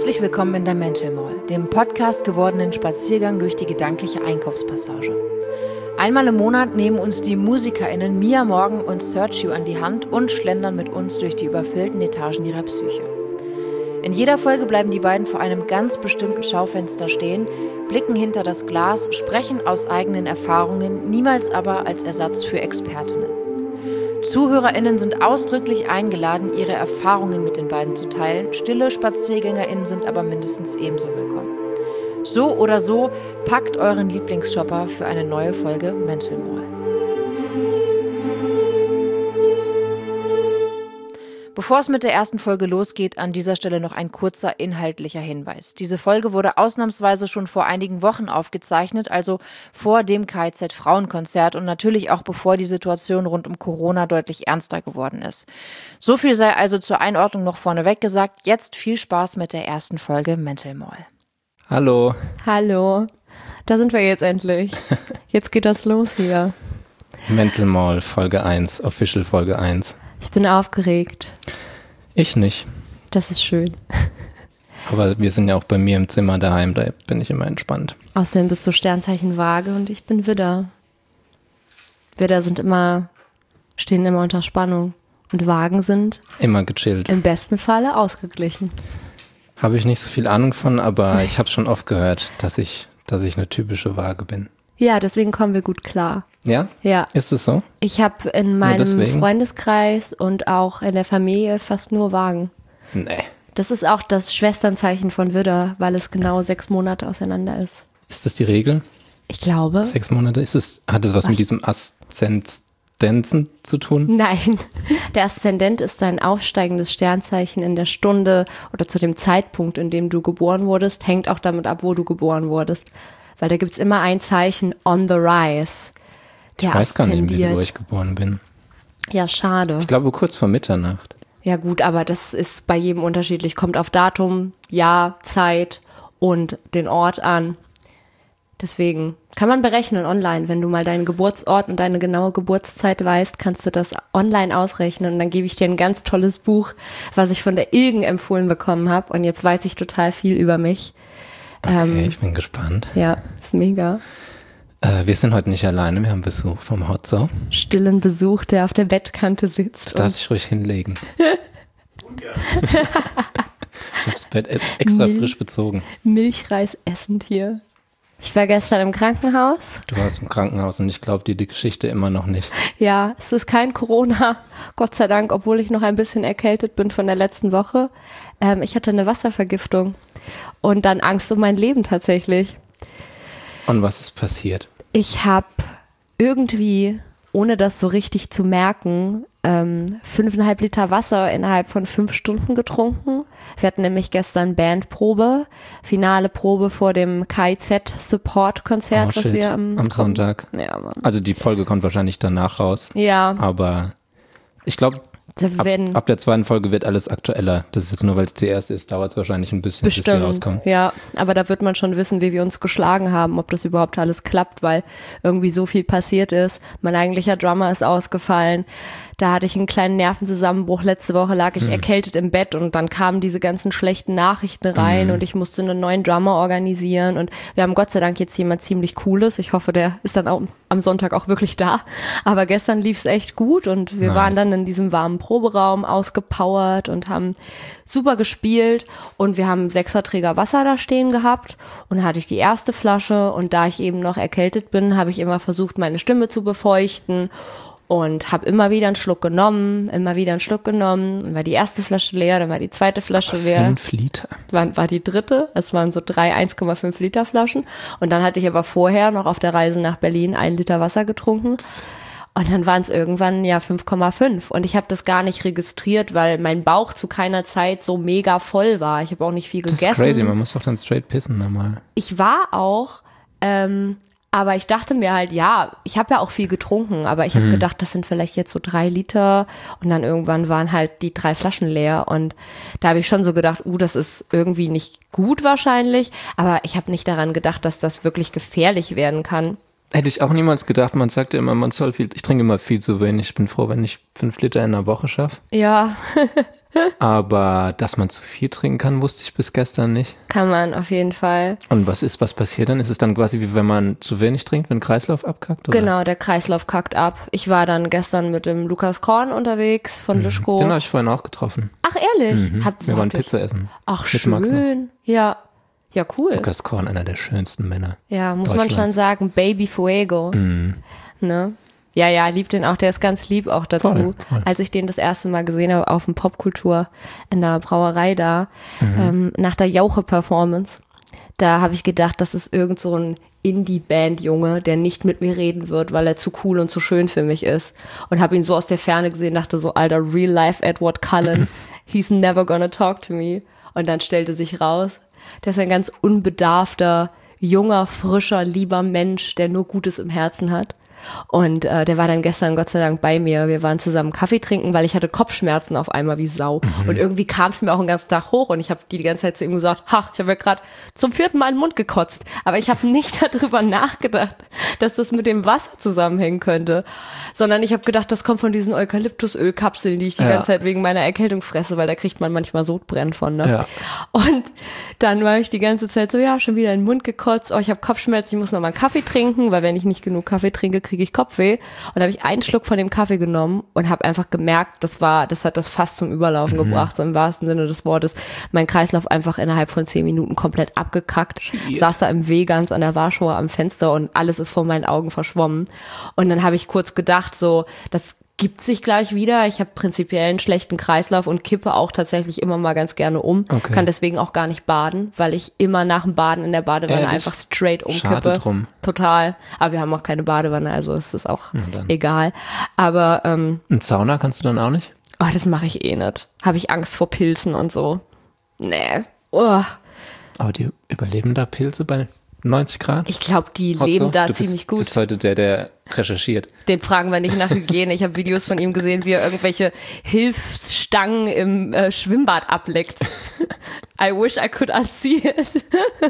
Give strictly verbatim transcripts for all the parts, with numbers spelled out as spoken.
Herzlich willkommen in der Mental Mall, dem Podcast gewordenen Spaziergang durch die gedankliche Einkaufspassage. Einmal im Monat nehmen uns die MusikerInnen Mia Morgan und Sergio an die Hand und schlendern mit uns durch die überfüllten Etagen ihrer Psyche. In jeder Folge bleiben die beiden vor einem ganz bestimmten Schaufenster stehen, blicken hinter das Glas, sprechen aus eigenen Erfahrungen, niemals aber als Ersatz für Expertinnen. ZuhörerInnen sind ausdrücklich eingeladen, ihre Erfahrungen mit den beiden zu teilen. Stille SpaziergängerInnen sind aber mindestens ebenso willkommen. So oder so, packt euren Lieblingsshopper für eine neue Folge Mental Mall. Bevor es mit der ersten Folge losgeht, an dieser Stelle noch ein kurzer inhaltlicher Hinweis. Diese Folge wurde ausnahmsweise schon vor einigen Wochen aufgezeichnet, also vor dem K I Z-Frauenkonzert und natürlich auch bevor die Situation rund um Corona deutlich ernster geworden ist. So viel sei also zur Einordnung noch vorneweg gesagt. Jetzt viel Spaß mit der ersten Folge Mental Mall. Hallo. Hallo. Da sind wir jetzt endlich. Jetzt geht das los hier. Mental Mall, Folge eins, Official Folge eins. Ich bin aufgeregt. Ich nicht. Das ist schön. Aber wir sind ja auch bei mir im Zimmer daheim, da bin ich immer entspannt. Außerdem bist du Sternzeichen Waage und ich bin Widder. Widder sind immer, stehen immer unter Spannung. Und Waagen sind immer gechillt. Im besten Falle ausgeglichen. Habe ich nicht so viel Ahnung von, aber ich habe schon oft gehört, dass ich, dass ich eine typische Waage bin. Ja, deswegen kommen wir gut klar. Ja? Ja. Ist es so? Ich habe in meinem Freundeskreis und auch in der Familie fast nur Waagen. Nee. Das ist auch das Schwesternzeichen von Widder, weil es genau sechs Monate auseinander ist. Ist das die Regel? Ich glaube. Sechs Monate? Ist es, hat das was mit diesem Aszendenzen zu tun? Nein. Der Aszendent ist dein aufsteigendes Sternzeichen in der Stunde oder zu dem Zeitpunkt, in dem du geboren wurdest, hängt auch damit ab, wo du geboren wurdest. Weil da gibt es immer ein Zeichen on the rise. Ich weiß gar nicht, wie viel Uhr ich geboren bin. Ja, schade. Ich glaube kurz vor Mitternacht. Ja gut, aber das ist bei jedem unterschiedlich. Kommt auf Datum, Jahr, Zeit und den Ort an. Deswegen kann man berechnen online. Wenn du mal deinen Geburtsort und deine genaue Geburtszeit weißt, kannst du das online ausrechnen. Und dann gebe ich dir ein ganz tolles Buch, was ich von der Ilgen empfohlen bekommen habe. Und jetzt weiß ich total viel über mich. Okay, ähm, ich bin gespannt. Ja, ist mega. Äh, wir sind heute nicht alleine, wir haben Besuch vom Hotzo. Stillen Besuch, der auf der Bettkante sitzt. Du darfst dich ruhig hinlegen. Ich habe das Bett extra Mil- frisch bezogen. Milchreis essend hier. Ich war gestern im Krankenhaus. Du warst im Krankenhaus und ich glaube dir die Geschichte immer noch nicht. Ja, es ist kein Corona, Gott sei Dank, obwohl ich noch ein bisschen erkältet bin von der letzten Woche. Ähm, ich hatte eine Wasservergiftung und dann Angst um mein Leben tatsächlich. Und was ist passiert? Ich habe irgendwie, ohne das so richtig zu merken, ähm, fünfeinhalb Liter Wasser innerhalb von fünf Stunden getrunken. Wir hatten nämlich gestern Bandprobe, finale Probe vor dem K I Z-Support-Konzert, oh, was wir am, am Sonntag. Ja, Mann. Also die Folge kommt wahrscheinlich danach raus. Ja. Aber ich glaube, ab, ab der zweiten Folge wird alles aktueller. Das ist jetzt nur, weil es die erste ist, dauert es wahrscheinlich ein bisschen, Bestimmt, bis die rauskommen. Ja, aber da wird man schon wissen, wie wir uns geschlagen haben, ob das überhaupt alles klappt, weil irgendwie so viel passiert ist. Mein eigentlicher Drummer ist ausgefallen. Da hatte ich einen kleinen Nervenzusammenbruch. Letzte Woche lag ich hm. erkältet im Bett und dann kamen diese ganzen schlechten Nachrichten rein hm. und ich musste einen neuen Drummer organisieren und wir haben Gott sei Dank jetzt jemand ziemlich Cooles. Ich hoffe, der ist dann auch am Sonntag auch wirklich da. Aber gestern lief es echt gut und wir nice. waren dann in diesem warmen Proberaum ausgepowert und haben super gespielt und wir haben einen Sechserträger Wasser da stehen gehabt und da hatte ich die erste Flasche und da ich eben noch erkältet bin, habe ich immer versucht, meine Stimme zu befeuchten. Und habe immer wieder einen Schluck genommen, immer wieder einen Schluck genommen. Dann war die erste Flasche leer, dann war die zweite Flasche Aber leer. Fünf Liter? War, war die dritte. Es waren so drei eins Komma fünf Liter Flaschen. Und dann hatte ich aber vorher noch auf der Reise nach Berlin ein Liter Wasser getrunken. Und dann waren es irgendwann ja fünf Komma fünf. Und ich habe das gar nicht registriert, weil mein Bauch zu keiner Zeit so mega voll war. Ich habe auch nicht viel gegessen. Das ist crazy, man muss doch dann straight pissen nochmal. Ich war auch... Ähm, Aber ich dachte mir halt, ja, ich habe ja auch viel getrunken, aber ich habe hm. gedacht, das sind vielleicht jetzt so drei Liter und dann irgendwann waren halt die drei Flaschen leer und da habe ich schon so gedacht, uh, das ist irgendwie nicht gut wahrscheinlich, aber ich habe nicht daran gedacht, dass das wirklich gefährlich werden kann. Hätte ich auch niemals gedacht, man sagt ja immer, man soll viel, ich trinke immer viel zu wenig, ich bin froh, wenn ich fünf Liter in einer Woche schaffe. Ja. Aber dass man zu viel trinken kann, wusste ich bis gestern nicht. Kann man auf jeden Fall. Und was ist, was passiert dann? Ist es dann quasi wie wenn man zu wenig trinkt, wenn der Kreislauf abkackt? Oder? Genau, der Kreislauf kackt ab. Ich war dann gestern mit dem Lukas Korn unterwegs von mhm. Lischko. Den habe ich vorhin auch getroffen. Ach, ehrlich? Mhm. Hab, Wir waren Pizza essen. Ach, schön. Ja. Ja, cool. Lukas Korn, einer der schönsten Männer. Ja, muss man schon sagen, Baby Fuego. Mhm. Ne? Ja, ja, lieb den auch, der ist ganz lieb auch dazu. Voll, voll. Als ich den das erste Mal gesehen habe auf dem Popkultur in der Brauerei da, mhm. ähm, nach der Jauche-Performance, da habe ich gedacht, das ist irgend so ein Indie-Band-Junge, der nicht mit mir reden wird, weil er zu cool und zu schön für mich ist. Und habe ihn so aus der Ferne gesehen, dachte so, Alter, real-life Edward Cullen, he's never gonna talk to me. Und dann stellte sich raus, der ist ein ganz unbedarfter, junger, frischer, lieber Mensch, der nur Gutes im Herzen hat. Und äh, der war dann gestern Gott sei Dank bei mir. Wir waren zusammen Kaffee trinken, weil ich hatte Kopfschmerzen auf einmal wie Sau. Mhm. Und irgendwie kam es mir auch den ganzen Tag hoch und ich habe die, die ganze Zeit zu ihm gesagt, ha, ich habe ja gerade zum vierten Mal in den Mund gekotzt. Aber ich habe nicht darüber nachgedacht, dass das mit dem Wasser zusammenhängen könnte. Sondern ich habe gedacht, das kommt von diesen Eukalyptusölkapseln, die ich die ja. ganze Zeit wegen meiner Erkältung fresse, weil da kriegt man manchmal Sodbrennen von. Ne? Ja. Und dann war ich die ganze Zeit so, ja, schon wieder in den Mund gekotzt. Oh, ich habe Kopfschmerzen, ich muss noch mal einen Kaffee trinken, weil wenn ich nicht genug Kaffee trinke, kriege ich Kopfweh. Und da habe ich einen Schluck von dem Kaffee genommen und habe einfach gemerkt, das war, das hat das fast zum Überlaufen mhm. gebracht, so im wahrsten Sinne des Wortes. Mein Kreislauf einfach innerhalb von zehn Minuten komplett abgekackt. Shit. Saß da im Wegans an der Warschauer am Fenster und alles ist vor meinen Augen verschwommen. Und dann habe ich kurz gedacht, so, das gibt sich gleich wieder. Ich habe prinzipiell einen schlechten Kreislauf und kippe auch tatsächlich immer mal ganz gerne um. Okay. Kann deswegen auch gar nicht baden, weil ich immer nach dem Baden in der Badewanne Ehrlich? einfach straight umkippe. Schade drum. Total. Aber wir haben auch keine Badewanne, also ist es auch egal. Aber ähm, eine Sauna kannst du dann auch nicht? Oh, das mache ich eh nicht. Habe ich Angst vor Pilzen und so. Nee. Oh. Aber die überleben da Pilze bei neunzig Grad? Ich glaube, die Hot leben so? da du ziemlich bist, gut. Du bist heute der, der recherchiert. Den fragen wir nicht nach Hygiene. Ich habe Videos von ihm gesehen, wie er irgendwelche Hilfsstangen im äh, Schwimmbad ableckt. I wish I could unsee it.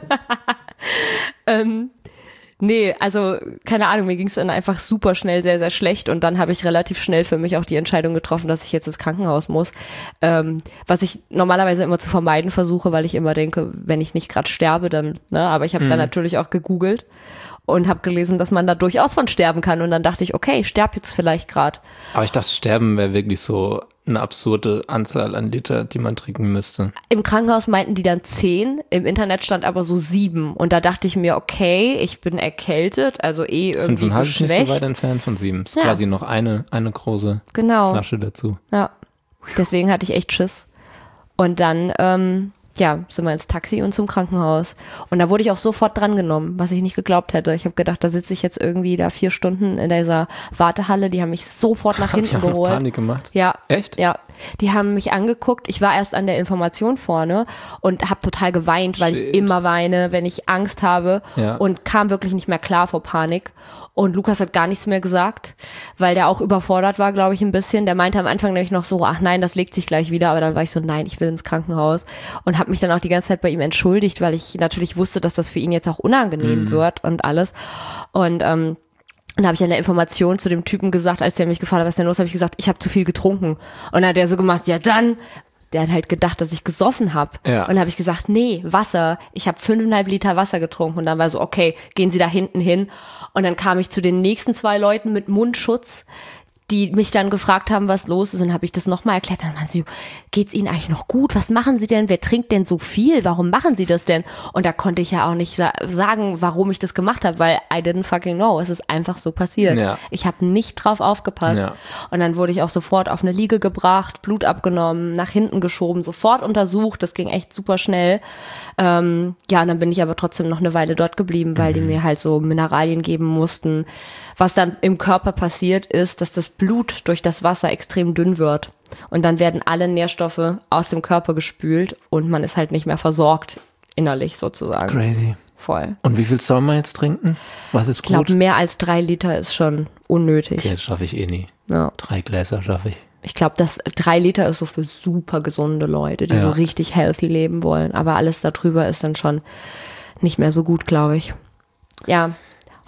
ähm, nee, also keine Ahnung, mir ging es dann einfach super schnell sehr, sehr schlecht und dann habe ich relativ schnell für mich auch die Entscheidung getroffen, dass ich jetzt ins Krankenhaus muss, ähm, was ich normalerweise immer zu vermeiden versuche, weil ich immer denke, wenn ich nicht gerade sterbe, dann, ne, aber ich habe mhm. dann natürlich auch gegoogelt und habe gelesen, dass man da durchaus von sterben kann und dann dachte ich, okay, ich sterbe jetzt vielleicht gerade. Aber ich dachte, sterben wäre wirklich so eine absurde Anzahl an Liter, die man trinken müsste. Im Krankenhaus meinten die dann zehn, im Internet stand aber so sieben. Und da dachte ich mir, okay, ich bin erkältet, also eh irgendwie Fünfeinhalb geschwächt. ist nicht so weit entfernt von sieben. Ist ja. quasi noch eine, eine große genau. Flasche dazu. Ja, deswegen hatte ich echt Schiss. Und dann, ähm, ja, sind wir ins Taxi und zum Krankenhaus. Und da wurde ich auch sofort drangenommen, was ich nicht geglaubt hätte. Ich habe gedacht, da sitze ich jetzt irgendwie da vier Stunden in dieser Wartehalle. Die haben mich sofort nach hinten die haben geholt. Panik gemacht? Ja. Echt? Ja. Die haben mich angeguckt. Ich war erst an der Information vorne und habe total geweint, weil Shit. ich immer weine, wenn ich Angst habe ja. und kam wirklich nicht mehr klar vor Panik. Und Lukas hat gar nichts mehr gesagt, weil der auch überfordert war, glaube ich, ein bisschen. Der meinte am Anfang nämlich noch so, ach nein, das legt sich gleich wieder. Aber dann war ich so, nein, ich will ins Krankenhaus. Und habe mich dann auch die ganze Zeit bei ihm entschuldigt, weil ich natürlich wusste, dass das für ihn jetzt auch unangenehm mhm. wird und alles. Und ähm, dann habe ich an der Information zu dem Typen gesagt, als der mich gefragt hat, was ist denn los, habe ich gesagt, ich habe zu viel getrunken. Und dann hat der so gemacht, ja dann... Der hat halt gedacht, dass ich gesoffen habe. Ja. Und dann habe ich gesagt, nee, Wasser. Ich habe fünfeinhalb Liter Wasser getrunken. Und dann war so, okay, gehen Sie da hinten hin. Und dann kam ich zu den nächsten zwei Leuten mit Mundschutz, die mich dann gefragt haben, was los ist. Und dann habe ich das nochmal erklärt. Dann waren sie, geht's Ihnen eigentlich noch gut? Was machen Sie denn? Wer trinkt denn so viel? Warum machen Sie das denn? Und da konnte ich ja auch nicht sa- sagen, warum ich das gemacht habe, weil I didn't fucking know. Es ist einfach so passiert. Ja. Ich habe nicht drauf aufgepasst. Ja. Und dann wurde ich auch sofort auf eine Liege gebracht, Blut abgenommen, nach hinten geschoben, sofort untersucht. Das ging echt super schnell. Ähm, ja, und dann bin ich aber trotzdem noch eine Weile dort geblieben, weil mhm. die mir halt so Mineralien geben mussten. Was dann im Körper passiert ist, dass das Blut durch das Wasser extrem dünn wird. Und dann werden alle Nährstoffe aus dem Körper gespült und man ist halt nicht mehr versorgt, innerlich sozusagen. Crazy. Voll. Und wie viel soll man jetzt trinken? Was ist gut? Ich glaube, mehr als drei Liter ist schon unnötig. Okay, das schaffe ich eh nie. Ja. Drei Gläser schaffe ich. Ich glaube, das drei Liter ist so für super gesunde Leute, die ja. so richtig healthy leben wollen. Aber alles darüber ist dann schon nicht mehr so gut, glaube ich. Ja.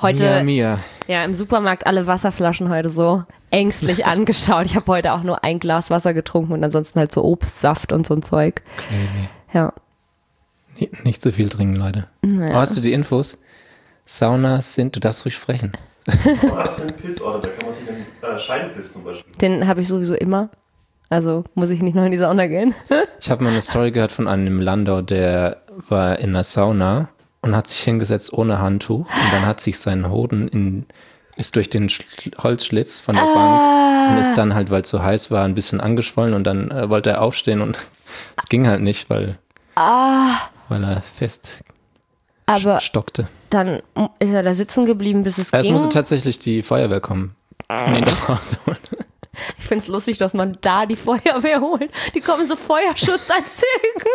heute Mia, Mia. Ja, im Supermarkt alle Wasserflaschen heute so ängstlich angeschaut. Ich habe heute auch nur ein Glas Wasser getrunken und ansonsten halt so Obstsaft und so ein Zeug. Okay. Ja. Nee, nicht zu viel trinken, Leute. Naja. Oh, hast du die Infos? Saunas sind, du darfst ruhig sprechen. Was sind Pilzorte? Da kann man sich den äh, Scheidenpilz zum Beispiel. Den habe ich sowieso immer. Also muss ich nicht noch in die Sauna gehen. Ich habe mal eine Story gehört von einem Landau, der war in einer Sauna und hat sich hingesetzt ohne Handtuch und dann hat sich sein Hoden in, ist durch den Sch- Holzschlitz von der ah. Bank und ist dann halt, weil es so heiß war, ein bisschen angeschwollen und dann äh, wollte er aufstehen und es ging halt nicht, weil, ah. weil er fest Aber stockte. Dann ist er da sitzen geblieben, bis es Es ging. musste tatsächlich die Feuerwehr kommen. Nee, nach Hause holen. Ich finde es lustig, dass man da die Feuerwehr holt. Die kommen so Feuerschutzanzügen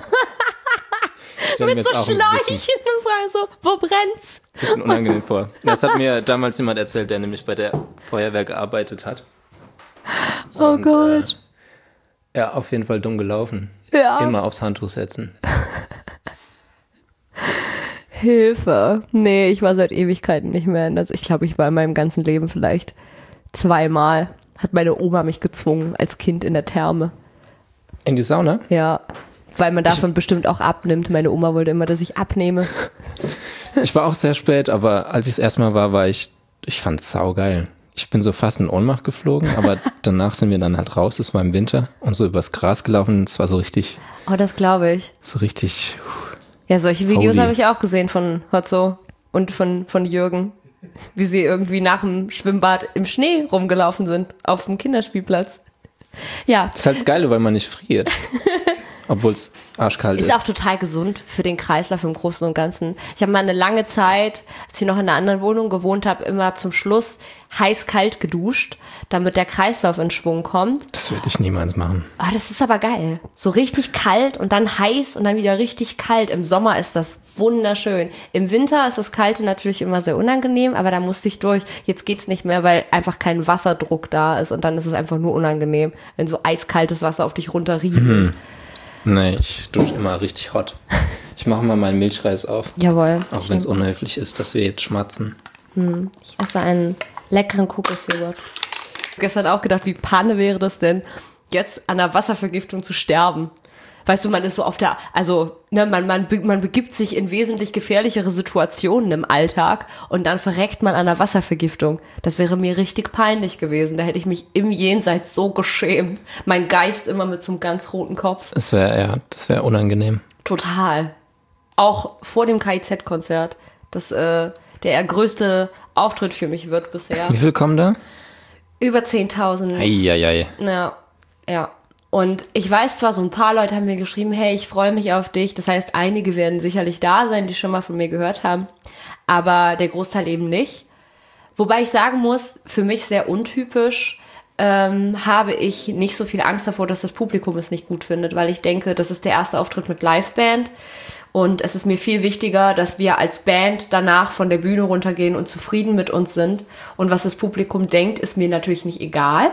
mit so Schläuchen und fragen so, wo brennt's? Bisschen unangenehm vor. Das hat mir damals jemand erzählt, der nämlich bei der Feuerwehr gearbeitet hat. Oh und, Gott. Äh, ja, auf jeden Fall dumm gelaufen. Ja. Immer aufs Handtuch setzen. Hilfe. Nee, ich war seit Ewigkeiten nicht mehr. Also ich glaube, ich war in meinem ganzen Leben vielleicht zweimal. Hat meine Oma mich gezwungen als Kind in der Therme. In die Sauna? Ja, weil man davon ich, bestimmt auch abnimmt. Meine Oma wollte immer, dass ich abnehme. Ich war auch sehr spät, aber als ich das erste Mal war, war ich, ich fand's saugeil. Ich bin so fast in Ohnmacht geflogen, aber danach sind wir dann halt raus, es war im Winter und so übers Gras gelaufen. Es war so richtig. Oh, das glaube ich. So richtig. Ja, solche Videos habe ich auch gesehen von Hotzo und von, von Jürgen. Wie sie irgendwie nach dem Schwimmbad im Schnee rumgelaufen sind, auf dem Kinderspielplatz. Ja. Das ist halt das Geile, weil man nicht friert. Obwohl es arschkalt ist. Ist auch total gesund für den Kreislauf im Großen und Ganzen. Ich habe mal eine lange Zeit, als ich noch in einer anderen Wohnung gewohnt habe, immer zum Schluss heiß-kalt geduscht, damit der Kreislauf in Schwung kommt. Das würde ich niemals machen. Ah, das ist aber geil. So richtig kalt und dann heiß und dann wieder richtig kalt. Im Sommer ist das wunderschön. Im Winter ist das Kalte natürlich immer sehr unangenehm, aber da musste ich durch. Jetzt geht's nicht mehr, weil einfach kein Wasserdruck da ist und dann ist es einfach nur unangenehm, wenn so eiskaltes Wasser auf dich runterrieselt. Mhm. Nee, ich dusche immer richtig hot. Ich mache mal meinen Milchreis auf. Jawohl. Auch wenn es unhöflich ist, dass wir jetzt schmatzen. Hm. Ich esse einen leckeren Kokosjoghurt. Ich habe gestern auch gedacht, wie Panne wäre das denn, jetzt an einer Wasservergiftung zu sterben. Weißt du, man ist so auf der, also ne, man, man, man begibt sich in wesentlich gefährlichere Situationen im Alltag und dann verreckt man an einer Wasservergiftung. Das wäre mir richtig peinlich gewesen. Da hätte ich mich im Jenseits so geschämt. Mein Geist immer mit so einem ganz roten Kopf. Das wäre, ja, das wäre unangenehm. Total. Auch vor dem K I Z-Konzert. Das äh, der größte Auftritt für mich wird bisher. Wie viel kommen da? Über zehntausend. Eieiei. Ja, ja. Und ich weiß zwar, so ein paar Leute haben mir geschrieben, hey, ich freue mich auf dich. Das heißt, einige werden sicherlich da sein, die schon mal von mir gehört haben. Aber der Großteil eben nicht. Wobei ich sagen muss, für mich sehr untypisch, ähm, habe ich nicht so viel Angst davor, dass das Publikum es nicht gut findet. Weil ich denke, das ist der erste Auftritt mit Liveband. Und es ist mir viel wichtiger, dass wir als Band danach von der Bühne runtergehen und zufrieden mit uns sind. Und was das Publikum denkt, ist mir natürlich nicht egal.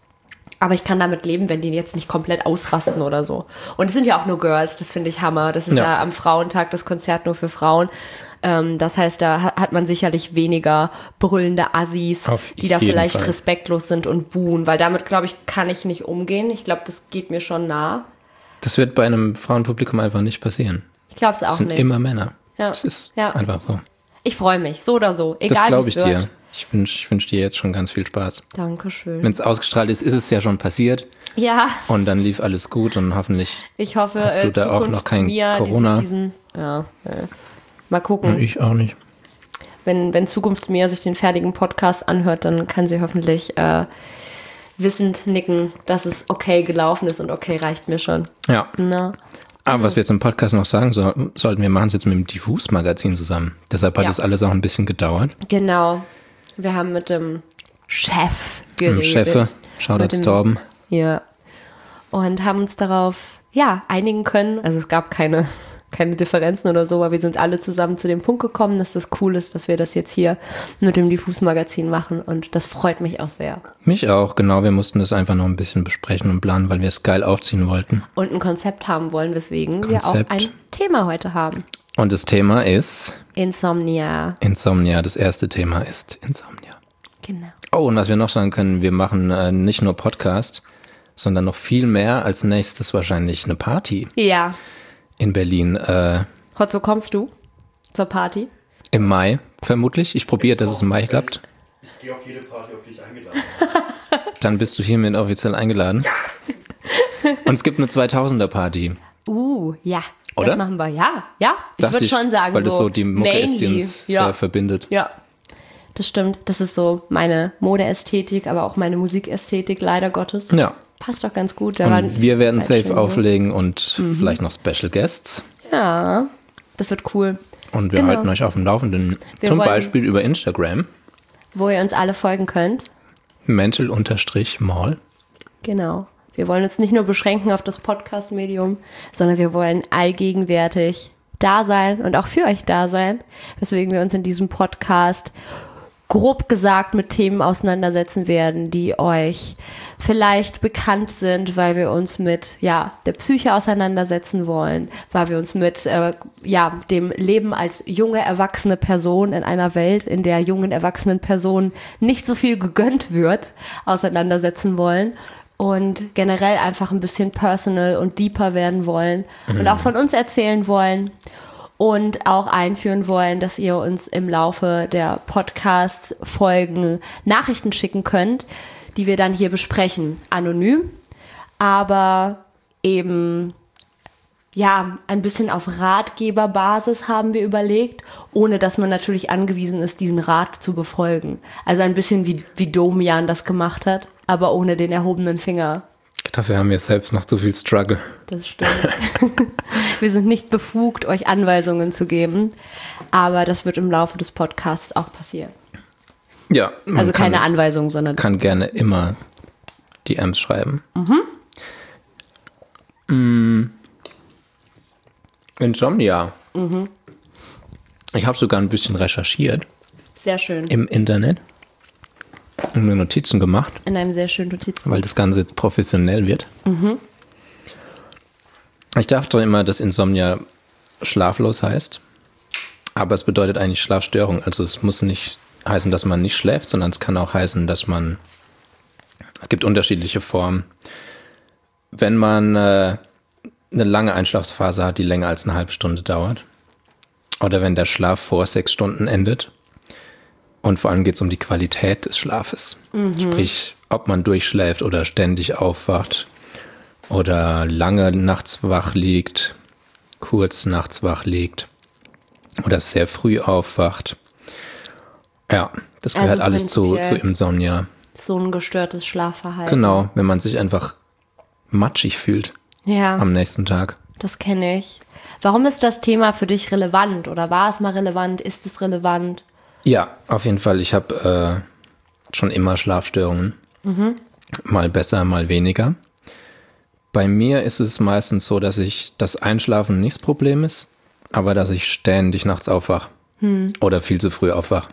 Aber ich kann damit leben, wenn die jetzt nicht komplett ausrasten oder so. Und es sind ja auch nur Girls, das finde ich Hammer. Das ist ja. ja am Frauentag das Konzert nur für Frauen. Ähm, das heißt, da hat man sicherlich weniger brüllende Assis, Auf die da vielleicht Fall. respektlos sind und buhen. Weil damit, glaube ich, kann ich nicht umgehen. Ich glaube, das geht mir schon nah. Das wird bei einem Frauenpublikum einfach nicht passieren. Ich glaube es auch nicht. Es sind immer Männer. Ja. Das ist ja. einfach so. Ich freue mich, so oder so. Egal, das glaube ich wird. dir. Ich wünsche ich wünsch dir jetzt schon ganz viel Spaß. Dankeschön. Wenn es ausgestrahlt ist, ist es ja schon passiert. Ja. Und dann lief alles gut und hoffentlich ich hoffe, hast du äh, da auch noch kein Mia, Corona. Diesen, ja, äh, mal gucken. Und ich auch nicht. Wenn, wenn Zukunftsmia sich den fertigen Podcast anhört, dann kann sie hoffentlich äh, wissend nicken, dass es okay gelaufen ist und okay reicht mir schon. Ja. Na. Aber was wir jetzt im Podcast noch sagen so, sollten, wir machen es jetzt mit dem Diffus-Magazin zusammen. Deshalb hat ja. das alles auch ein bisschen gedauert. Genau. Wir haben mit dem Chef geredet. Mit dem Chef, Shoutouts Torben. Ja. Und haben uns darauf, ja, einigen können. Also es gab keine, keine Differenzen oder so, aber wir sind alle zusammen zu dem Punkt gekommen, dass das cool ist, dass wir das jetzt hier mit dem Diffus-Magazin machen. Und das freut mich auch sehr. Mich auch, genau. Wir mussten das einfach noch ein bisschen besprechen und planen, weil wir es geil aufziehen wollten. Und ein Konzept haben wollen, weswegen Konzept. wir auch ein Thema heute haben. Und das Thema ist Insomnia. Insomnia. Das erste Thema ist Insomnia. Genau. Oh, und was wir noch sagen können, wir machen äh, nicht nur Podcast, sondern noch viel mehr. Als nächstes wahrscheinlich eine Party Ja. in Berlin. Äh, Hotzo, kommst du zur Party? Im Mai, vermutlich. Ich probiere, dass es im Mai klappt. Ich gehe auf jede Party, auf die ich eingeladen bin. Dann bist du hiermit offiziell eingeladen. Und es gibt eine zweitausender-Party. Uh, ja. Oder? Das machen wir. Ja, ja. Ich Dachte würde schon sagen, weil so das so die Mucke ist, die mainly. uns ja. sehr verbindet. Ja, das stimmt. Das ist so meine Modeästhetik, aber auch meine Musikästhetik, leider Gottes. Ja. Passt doch ganz gut. Da Und waren wir werden zwei safe schöne. auflegen und vielleicht noch Special Guests. Ja, das wird cool. Und wir Genau. halten euch auf dem Laufenden. Wir Zum wollen- Beispiel über Instagram. Wo ihr uns alle folgen könnt. Mental-Mall. Genau. Wir wollen uns nicht nur beschränken auf das Podcast-Medium, sondern wir wollen allgegenwärtig da sein und auch für euch da sein, weswegen wir uns in diesem Podcast grob gesagt mit Themen auseinandersetzen werden, die euch vielleicht bekannt sind, weil wir uns mit ja der Psyche auseinandersetzen wollen, weil wir uns mit äh, ja dem Leben als junge erwachsene Person in einer Welt, in der jungen erwachsenen Personen nicht so viel gegönnt wird, auseinandersetzen wollen und generell einfach ein bisschen personal und deeper werden wollen und auch von uns erzählen wollen. Und auch einführen wollen, dass ihr uns im Laufe der Podcast-Folgen Nachrichten schicken könnt, die wir dann hier besprechen. Anonym, aber eben ja ein bisschen auf Ratgeberbasis haben wir überlegt, ohne dass man natürlich angewiesen ist, diesen Rat zu befolgen. Also ein bisschen wie, wie Domian das gemacht hat, aber ohne den erhobenen Finger. Dafür haben wir selbst noch zu viel Struggle. Das stimmt. Wir sind nicht befugt, euch Anweisungen zu geben, aber das wird im Laufe des Podcasts auch passieren. Ja, man Also keine kann, Anweisungen, sondern kann gerne immer D Ms schreiben. Mhm. Mm. Insomnia. Mhm. Ich habe sogar ein bisschen recherchiert sehr schön. im Internet und mir Notizen gemacht, In einem sehr schönen Notiz. weil das Ganze jetzt professionell wird. Ich dachte immer, dass Insomnia schlaflos heißt, aber es bedeutet eigentlich Schlafstörung. Also es muss nicht heißen, dass man nicht schläft, sondern es kann auch heißen, dass man, es gibt unterschiedliche Formen. Wenn man äh, eine lange Einschlafphase hat, die länger als eine halbe Stunde dauert, oder wenn der Schlaf vor sechs Stunden endet. Und vor allem geht es um die Qualität des Schlafes. Sprich, ob man durchschläft oder ständig aufwacht oder lange nachts wach liegt, kurz nachts wach liegt oder sehr früh aufwacht. Ja, das gehört Also alles zu, zu prinzipiell Insomnia. So ein gestörtes Schlafverhalten. Genau, wenn man sich einfach matschig fühlt Ja, am nächsten Tag. das kenne ich. Warum ist das Thema für dich relevant? Oder war es mal relevant? Ist es relevant? Ja, auf jeden Fall. Ich habe äh, schon immer Schlafstörungen. Mal besser, mal weniger. Bei mir ist es meistens so, dass ich das Einschlafen nicht das Problem ist, aber dass ich ständig nachts aufwache. Oder viel zu früh aufwache.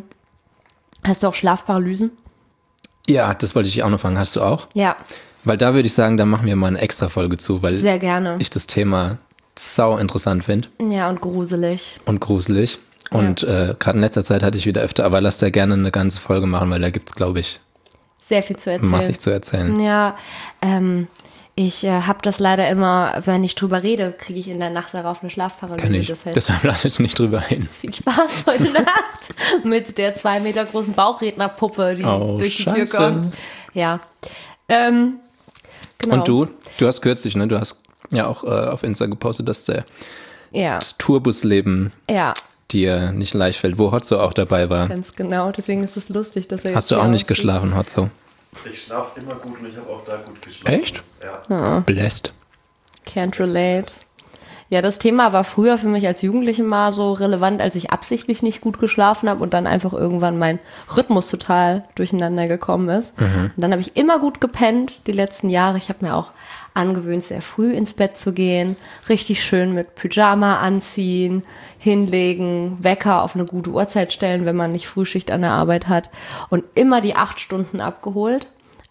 Hast du auch Schlafparalysen? Ja, das wollte ich auch noch fragen. Hast du auch? Ja, Weil da würde ich sagen, da machen wir mal eine extra Folge zu, weil sehr gerne. ich das Thema sau interessant finde Ja, und gruselig. und gruselig. Und äh, gerade in letzter Zeit hatte ich wieder öfter, aber lass da gerne eine ganze Folge machen, weil da gibt es, glaube ich, Sehr viel zu erzählen. massig zu erzählen. Ja, ähm, ich äh, habe das leider immer, wenn ich drüber rede, kriege ich in der Nacht darauf eine Schlafparalyse. Kenn ich. Das heißt, Deshalb lasse ich nicht drüber hin. viel Spaß heute Nacht mit der zwei Meter großen Bauchrednerpuppe, die Oh, durch die Scheiße. Tür kommt. Ja. Ähm, genau. Und du? Du hast kürzlich, ne? Du hast ja auch äh, auf Insta gepostet, dass der, Ja, das Tourbusleben ja, dir nicht leicht fällt, wo Hotzo auch dabei war. ganz genau. Deswegen ist es lustig, dass er jetzt Hast du hier auch nicht aussieht. geschlafen, Hotzo? Ich schlafe immer gut und ich habe auch da gut geschlafen. Echt? Ja. Bläst. Can't relate. Ja, das Thema war früher für mich als Jugendliche mal so relevant, als ich absichtlich nicht gut geschlafen habe und dann einfach irgendwann mein Rhythmus total durcheinander gekommen ist. Und dann habe ich immer gut gepennt, die letzten Jahre. Ich habe mir auch angewöhnt, sehr früh ins Bett zu gehen, richtig schön mit Pyjama anziehen, hinlegen, Wecker auf eine gute Uhrzeit stellen, wenn man nicht Frühschicht an der Arbeit hat und immer die acht Stunden abgeholt.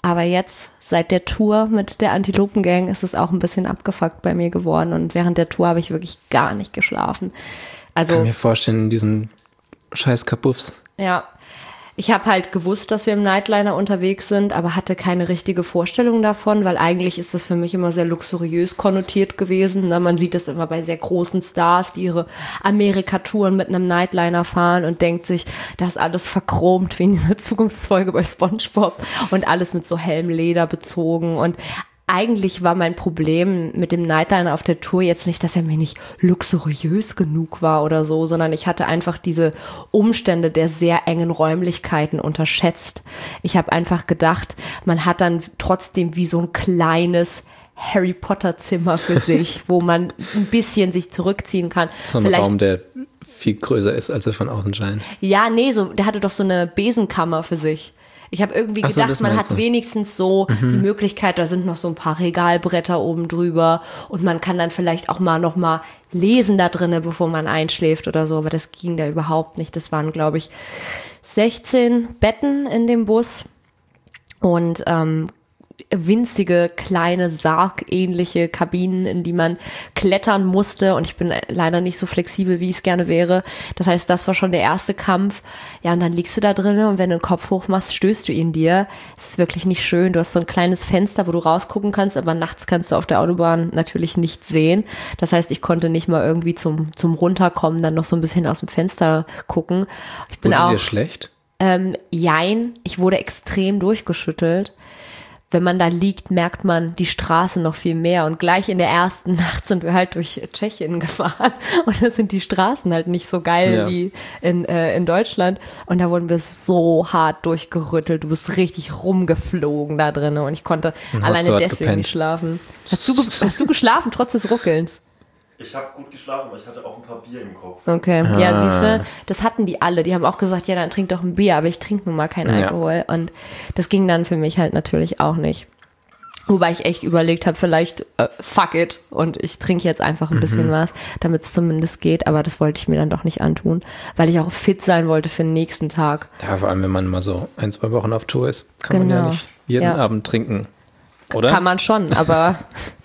Aber jetzt, seit der Tour mit der Antilopen-Gang, ist es auch ein bisschen abgefuckt bei mir geworden. Und während der Tour habe ich wirklich gar nicht geschlafen. Also, ich kann mir vorstellen, in diesen scheiß Kabuffs. Ja, ich habe halt gewusst, dass wir im Nightliner unterwegs sind, aber hatte keine richtige Vorstellung davon, weil eigentlich ist das für mich immer sehr luxuriös konnotiert gewesen. Ne? Man sieht das immer bei sehr großen Stars, die ihre Amerika-Touren mit einem Nightliner fahren und denkt sich, das ist alles verchromt wie in dieser Zukunftsfolge bei SpongeBob und alles mit so hellem Leder bezogen. Und eigentlich war mein Problem mit dem Nightliner auf der Tour jetzt nicht, dass er mir nicht luxuriös genug war oder so, sondern ich hatte einfach diese Umstände der sehr engen Räumlichkeiten unterschätzt. Ich habe einfach gedacht, man hat dann trotzdem wie so ein kleines Harry Potter Zimmer für sich, wo man ein bisschen sich zurückziehen kann. So ein Vielleicht, Raum, der viel größer ist, als er von außen scheint. Ja, nee, so, der hatte doch so eine Besenkammer für sich. Ich habe irgendwie Ach so, gedacht, das man meinst hat du. wenigstens so mhm. die Möglichkeit, da sind noch so ein paar Regalbretter oben drüber und man kann dann vielleicht auch mal noch mal lesen da drinnen, bevor man einschläft oder so, aber das ging da überhaupt nicht. Das waren, glaube ich, sechzehn Betten in dem Bus und ähm, winzige, kleine, sargähnliche Kabinen, in die man klettern musste und ich bin leider nicht so flexibel, wie ich es gerne wäre. Das heißt, das war schon der erste Kampf. Ja, und dann liegst du da drinnen und wenn du den Kopf hoch machst, stößt du ihn dir. Es ist wirklich nicht schön. Du hast so ein kleines Fenster, wo du rausgucken kannst, aber nachts kannst du auf der Autobahn natürlich nicht sehen. Das heißt, ich konnte nicht mal irgendwie zum, zum Runterkommen dann noch so ein bisschen aus dem Fenster gucken. Ich bin Wurde auch, dir schlecht? Ähm, jein, ich wurde extrem durchgeschüttelt. Wenn man da liegt, merkt man die Straße noch viel mehr. Und gleich in der ersten Nacht sind wir halt durch Tschechien gefahren. Und da sind die Straßen halt nicht so geil ja. wie in, äh, in Deutschland. Und da wurden wir so hart durchgerüttelt. Du bist richtig rumgeflogen da drin. Und ich konnte Und alleine so deswegen gepennt. nicht schlafen. Hast du, ge- hast du geschlafen, trotz des Ruckelns? Ich habe gut geschlafen, aber ich hatte auch ein paar Bier im Kopf. Okay, Ah. ja, siehste, das hatten die alle. Die haben auch gesagt, ja, dann trink doch ein Bier, aber ich trinke nun mal keinen Ja. Alkohol. Und das ging dann für mich halt natürlich auch nicht. Wobei ich echt überlegt habe, vielleicht äh, fuck it und ich trinke jetzt einfach ein bisschen was, damit es zumindest geht. Aber das wollte ich mir dann doch nicht antun, weil ich auch fit sein wollte für den nächsten Tag. Ja, vor allem, wenn man mal so ein, zwei Wochen auf Tour ist, kann man ja Genau. nicht jeden Ja. Abend trinken, oder? Kann man schon, aber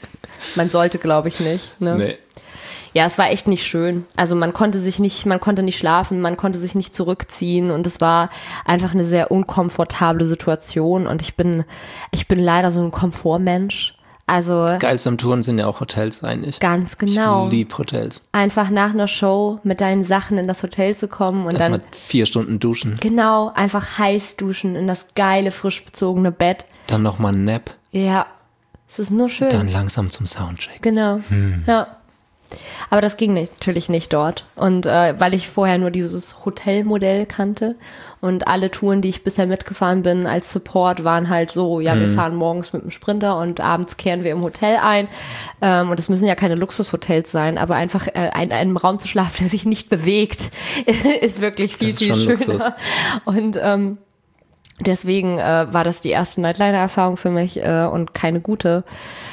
man sollte, glaube ich, nicht. Ne? Nee. Ja, es war echt nicht schön. Also man konnte sich nicht, man konnte nicht schlafen, man konnte sich nicht zurückziehen und es war einfach eine sehr unkomfortable Situation und ich bin, ich bin leider so ein Komfortmensch. Also Das Geilste am Touren sind ja auch Hotels eigentlich. ganz genau. Ich liebe Hotels. Einfach nach einer Show mit deinen Sachen in das Hotel zu kommen und Lass dann mal vier Stunden duschen, genau einfach heiß duschen in das geile, frisch bezogene Bett. dann nochmal ein Nap, Ja, es ist nur schön. dann langsam zum Soundcheck. Genau, ja. Aber das ging nicht, natürlich nicht dort. Und äh, weil ich vorher nur dieses Hotelmodell kannte und alle Touren, die ich bisher mitgefahren bin als Support, waren halt so, ja, wir fahren morgens mit dem Sprinter und abends kehren wir im Hotel ein. Ähm, und es müssen ja keine Luxushotels sein, aber einfach äh, in einem Raum zu schlafen, der sich nicht bewegt, ist wirklich viel, Das ist viel schon schöner. Luxus. Und ähm, deswegen äh, war das die erste Nightliner-Erfahrung für mich äh, und keine gute.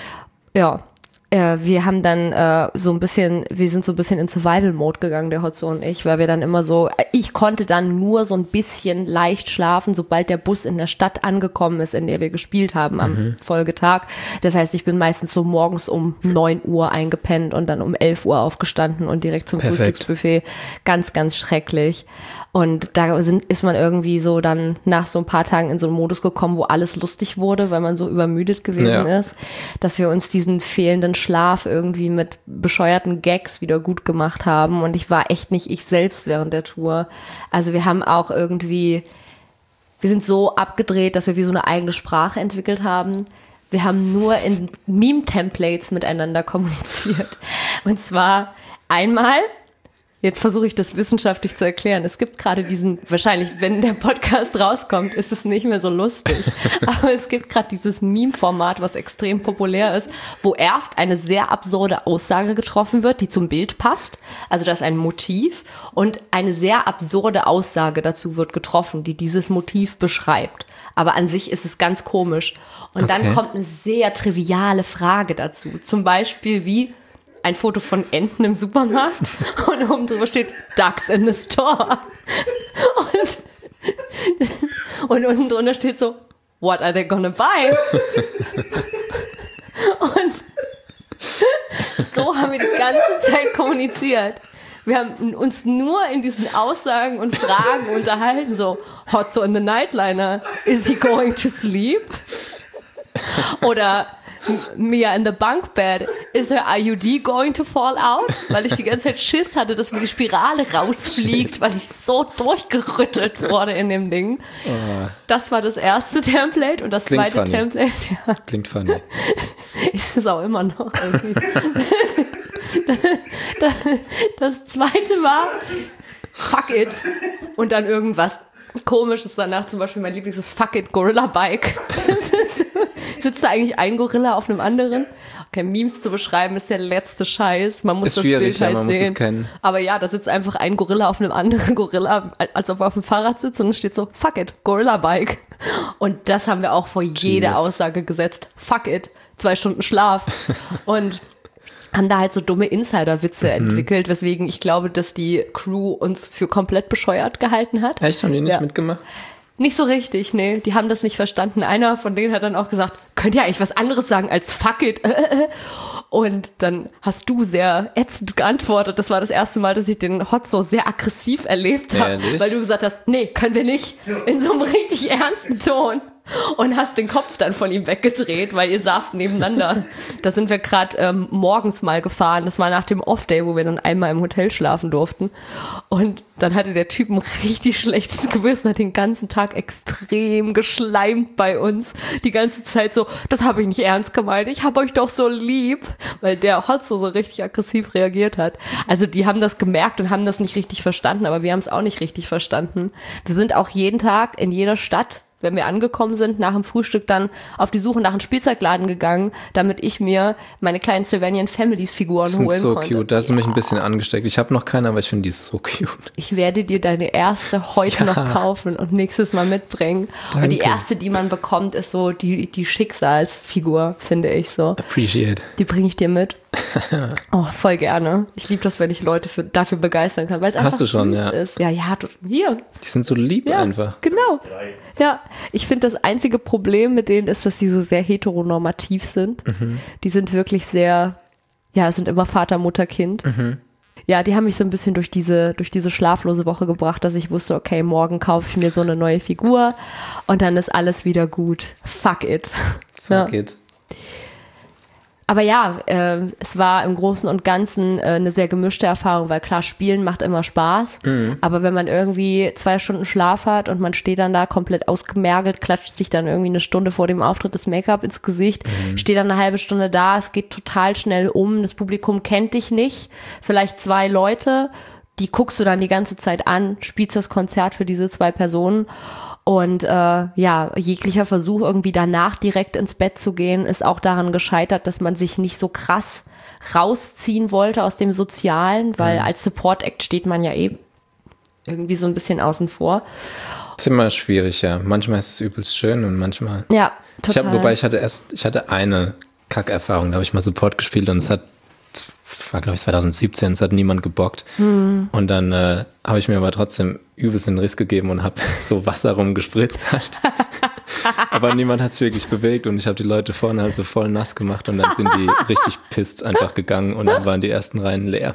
Ja, äh, wir haben dann äh, so ein bisschen, wir sind so ein bisschen in Survival-Mode gegangen, der Hotzo und ich, weil wir dann immer so, ich konnte dann nur so ein bisschen leicht schlafen, sobald der Bus in der Stadt angekommen ist, in der wir gespielt haben am Mhm. Folgetag. Das heißt, ich bin meistens so morgens um neun Uhr eingepennt und dann um elf Uhr aufgestanden und direkt zum Perfekt. Frühstücksbuffet. Ganz, ganz schrecklich. Und da sind, ist man irgendwie so dann nach so ein paar Tagen in so einen Modus gekommen, wo alles lustig wurde, weil man so übermüdet gewesen Ja. ist, dass wir uns diesen fehlenden Schlaf irgendwie mit bescheuerten Gags wieder gut gemacht haben. Und ich war echt nicht ich selbst während der Tour. Also wir haben auch irgendwie, wir sind so abgedreht, dass wir wie so eine eigene Sprache entwickelt haben. Wir haben nur in Meme-Templates miteinander kommuniziert. Und zwar einmal, jetzt versuche ich das wissenschaftlich zu erklären. Es gibt gerade diesen, wahrscheinlich, wenn der Podcast rauskommt, ist es nicht mehr so lustig. Aber es gibt gerade dieses Meme-Format, was extrem populär ist, wo erst eine sehr absurde Aussage getroffen wird, die zum Bild passt. Also da ist ein Motiv und eine sehr absurde Aussage dazu wird getroffen, die dieses Motiv beschreibt. Aber an sich ist es ganz komisch. Und Okay. dann kommt eine sehr triviale Frage dazu. Zum Beispiel wie ein Foto von Enten im Supermarkt und oben drüber steht Ducks in the store. Und, und unten drunter steht so what are they gonna buy? Und so haben wir die ganze Zeit kommuniziert. Wir haben uns nur in diesen Aussagen und Fragen unterhalten, so, Hotzo in the Nightliner, is he going to sleep? Oder Mia in the bunk bed, is her I U D going to fall out? Weil ich die ganze Zeit Schiss hatte, dass mir die Spirale rausfliegt, weil ich so durchgerüttelt wurde in dem Ding. Oh. Das war das erste Template und das Klingt zweite funny. Template, ja. Klingt funny. Ist es auch immer noch irgendwie. Das zweite war Fuck it und dann irgendwas Komisches danach, zum Beispiel mein Lieblings ist Fuck it, Gorilla Bike. Sitzt da eigentlich ein Gorilla auf einem anderen? Okay, Memes zu beschreiben ist der letzte Scheiß. Man muss ist das schwierig, Bild halt ja, man sehen. muss es kennen. Aber ja, da sitzt einfach ein Gorilla auf einem anderen Gorilla, als ob er auf dem Fahrrad sitzt und es steht so, fuck it, Gorilla Bike. Und das haben wir auch vor jede Genius. Aussage gesetzt. Fuck it, zwei Stunden Schlaf. Und haben da halt so dumme Insider-Witze mhm. entwickelt, weswegen ich glaube, dass die Crew uns für komplett bescheuert gehalten hat. Echt? Haben die nicht ja. mitgemacht? Nicht so richtig, nee. Die haben das nicht verstanden. Einer von denen hat dann auch gesagt, könnt ihr eigentlich was anderes sagen als fuck it? Und dann hast du sehr ätzend geantwortet. Das war das erste Mal, dass ich den Hotzo sehr aggressiv erlebt habe. Weil du gesagt hast, nee, können wir nicht. In so einem richtig ernsten Ton. Und hast den Kopf dann von ihm weggedreht, weil ihr saßt nebeneinander. Da sind wir gerade ähm, morgens mal gefahren. Das war nach dem Off-Day, wo wir dann einmal im Hotel schlafen durften. Und dann hatte der Typ ein richtig schlechtes Gewissen, hat den ganzen Tag extrem geschleimt bei uns. Die ganze Zeit so, das habe ich nicht ernst gemeint, ich habe euch doch so lieb. Weil der Hotzo so richtig aggressiv reagiert hat. Also die haben das gemerkt und haben das nicht richtig verstanden, aber wir haben es auch nicht richtig verstanden. Wir sind auch jeden Tag in jeder Stadt, wenn wir angekommen sind, nach dem Frühstück dann auf die Suche nach einem Spielzeugladen gegangen, damit ich mir meine kleinen Sylvanian Families Figuren holen so konnte. Cute, da hast du ja. mich ein bisschen angesteckt. Ich habe noch keine, aber ich finde die so cute. Ich werde dir deine erste heute ja. noch kaufen und nächstes Mal mitbringen. Danke. Und die erste, die man bekommt, ist so die, die Schicksalsfigur, finde ich so. Appreciate. Die bringe ich dir mit. Oh, voll gerne. Ich liebe das, wenn ich Leute für, dafür begeistern kann, weil es einfach Hast du schon, süß ja. ist. Ja, ja, hier. Die sind so lieb Ja, einfach. genau. Ja, ich finde, das einzige Problem mit denen ist, dass die so sehr heteronormativ sind. Mhm. Die sind wirklich sehr, ja, es sind immer Vater, Mutter, Kind. Mhm. Ja, die haben mich so ein bisschen durch diese, durch diese schlaflose Woche gebracht, dass ich wusste, okay, morgen kaufe ich mir so eine neue Figur und dann ist alles wieder gut. Fuck it. Fuck ja. it. Aber ja, äh, es war im Großen und Ganzen äh, eine sehr gemischte Erfahrung, weil klar, Spielen macht immer Spaß, mhm. aber wenn man irgendwie zwei Stunden Schlaf hat und man steht dann da komplett ausgemergelt, klatscht sich dann irgendwie eine Stunde vor dem Auftritt das Make-up ins Gesicht, mhm. steht dann eine halbe Stunde da, es geht total schnell um, das Publikum kennt dich nicht, vielleicht zwei Leute, die guckst du dann die ganze Zeit an, spielst das Konzert für diese zwei Personen. Und äh, ja, jeglicher Versuch, irgendwie danach direkt ins Bett zu gehen, ist auch daran gescheitert, dass man sich nicht so krass rausziehen wollte aus dem Sozialen, weil mhm. als Support-Act steht man ja eh irgendwie so ein bisschen außen vor. Das ist immer schwierig, ja. Manchmal ist es übelst schön und manchmal... Ja, total. Ich hab, wobei ich hatte erst, ich hatte eine Kackerfahrung, da habe ich mal Support gespielt und es hat, war glaube ich zwanzig siebzehn, es hat niemand gebockt. Mhm. Und dann äh, habe ich mir aber trotzdem übelst den Riss gegeben und habe so Wasser rumgespritzt halt. Aber niemand hat es wirklich bewegt und ich habe die Leute vorne halt so voll nass gemacht und dann sind die richtig pisst einfach gegangen und dann waren die ersten Reihen leer.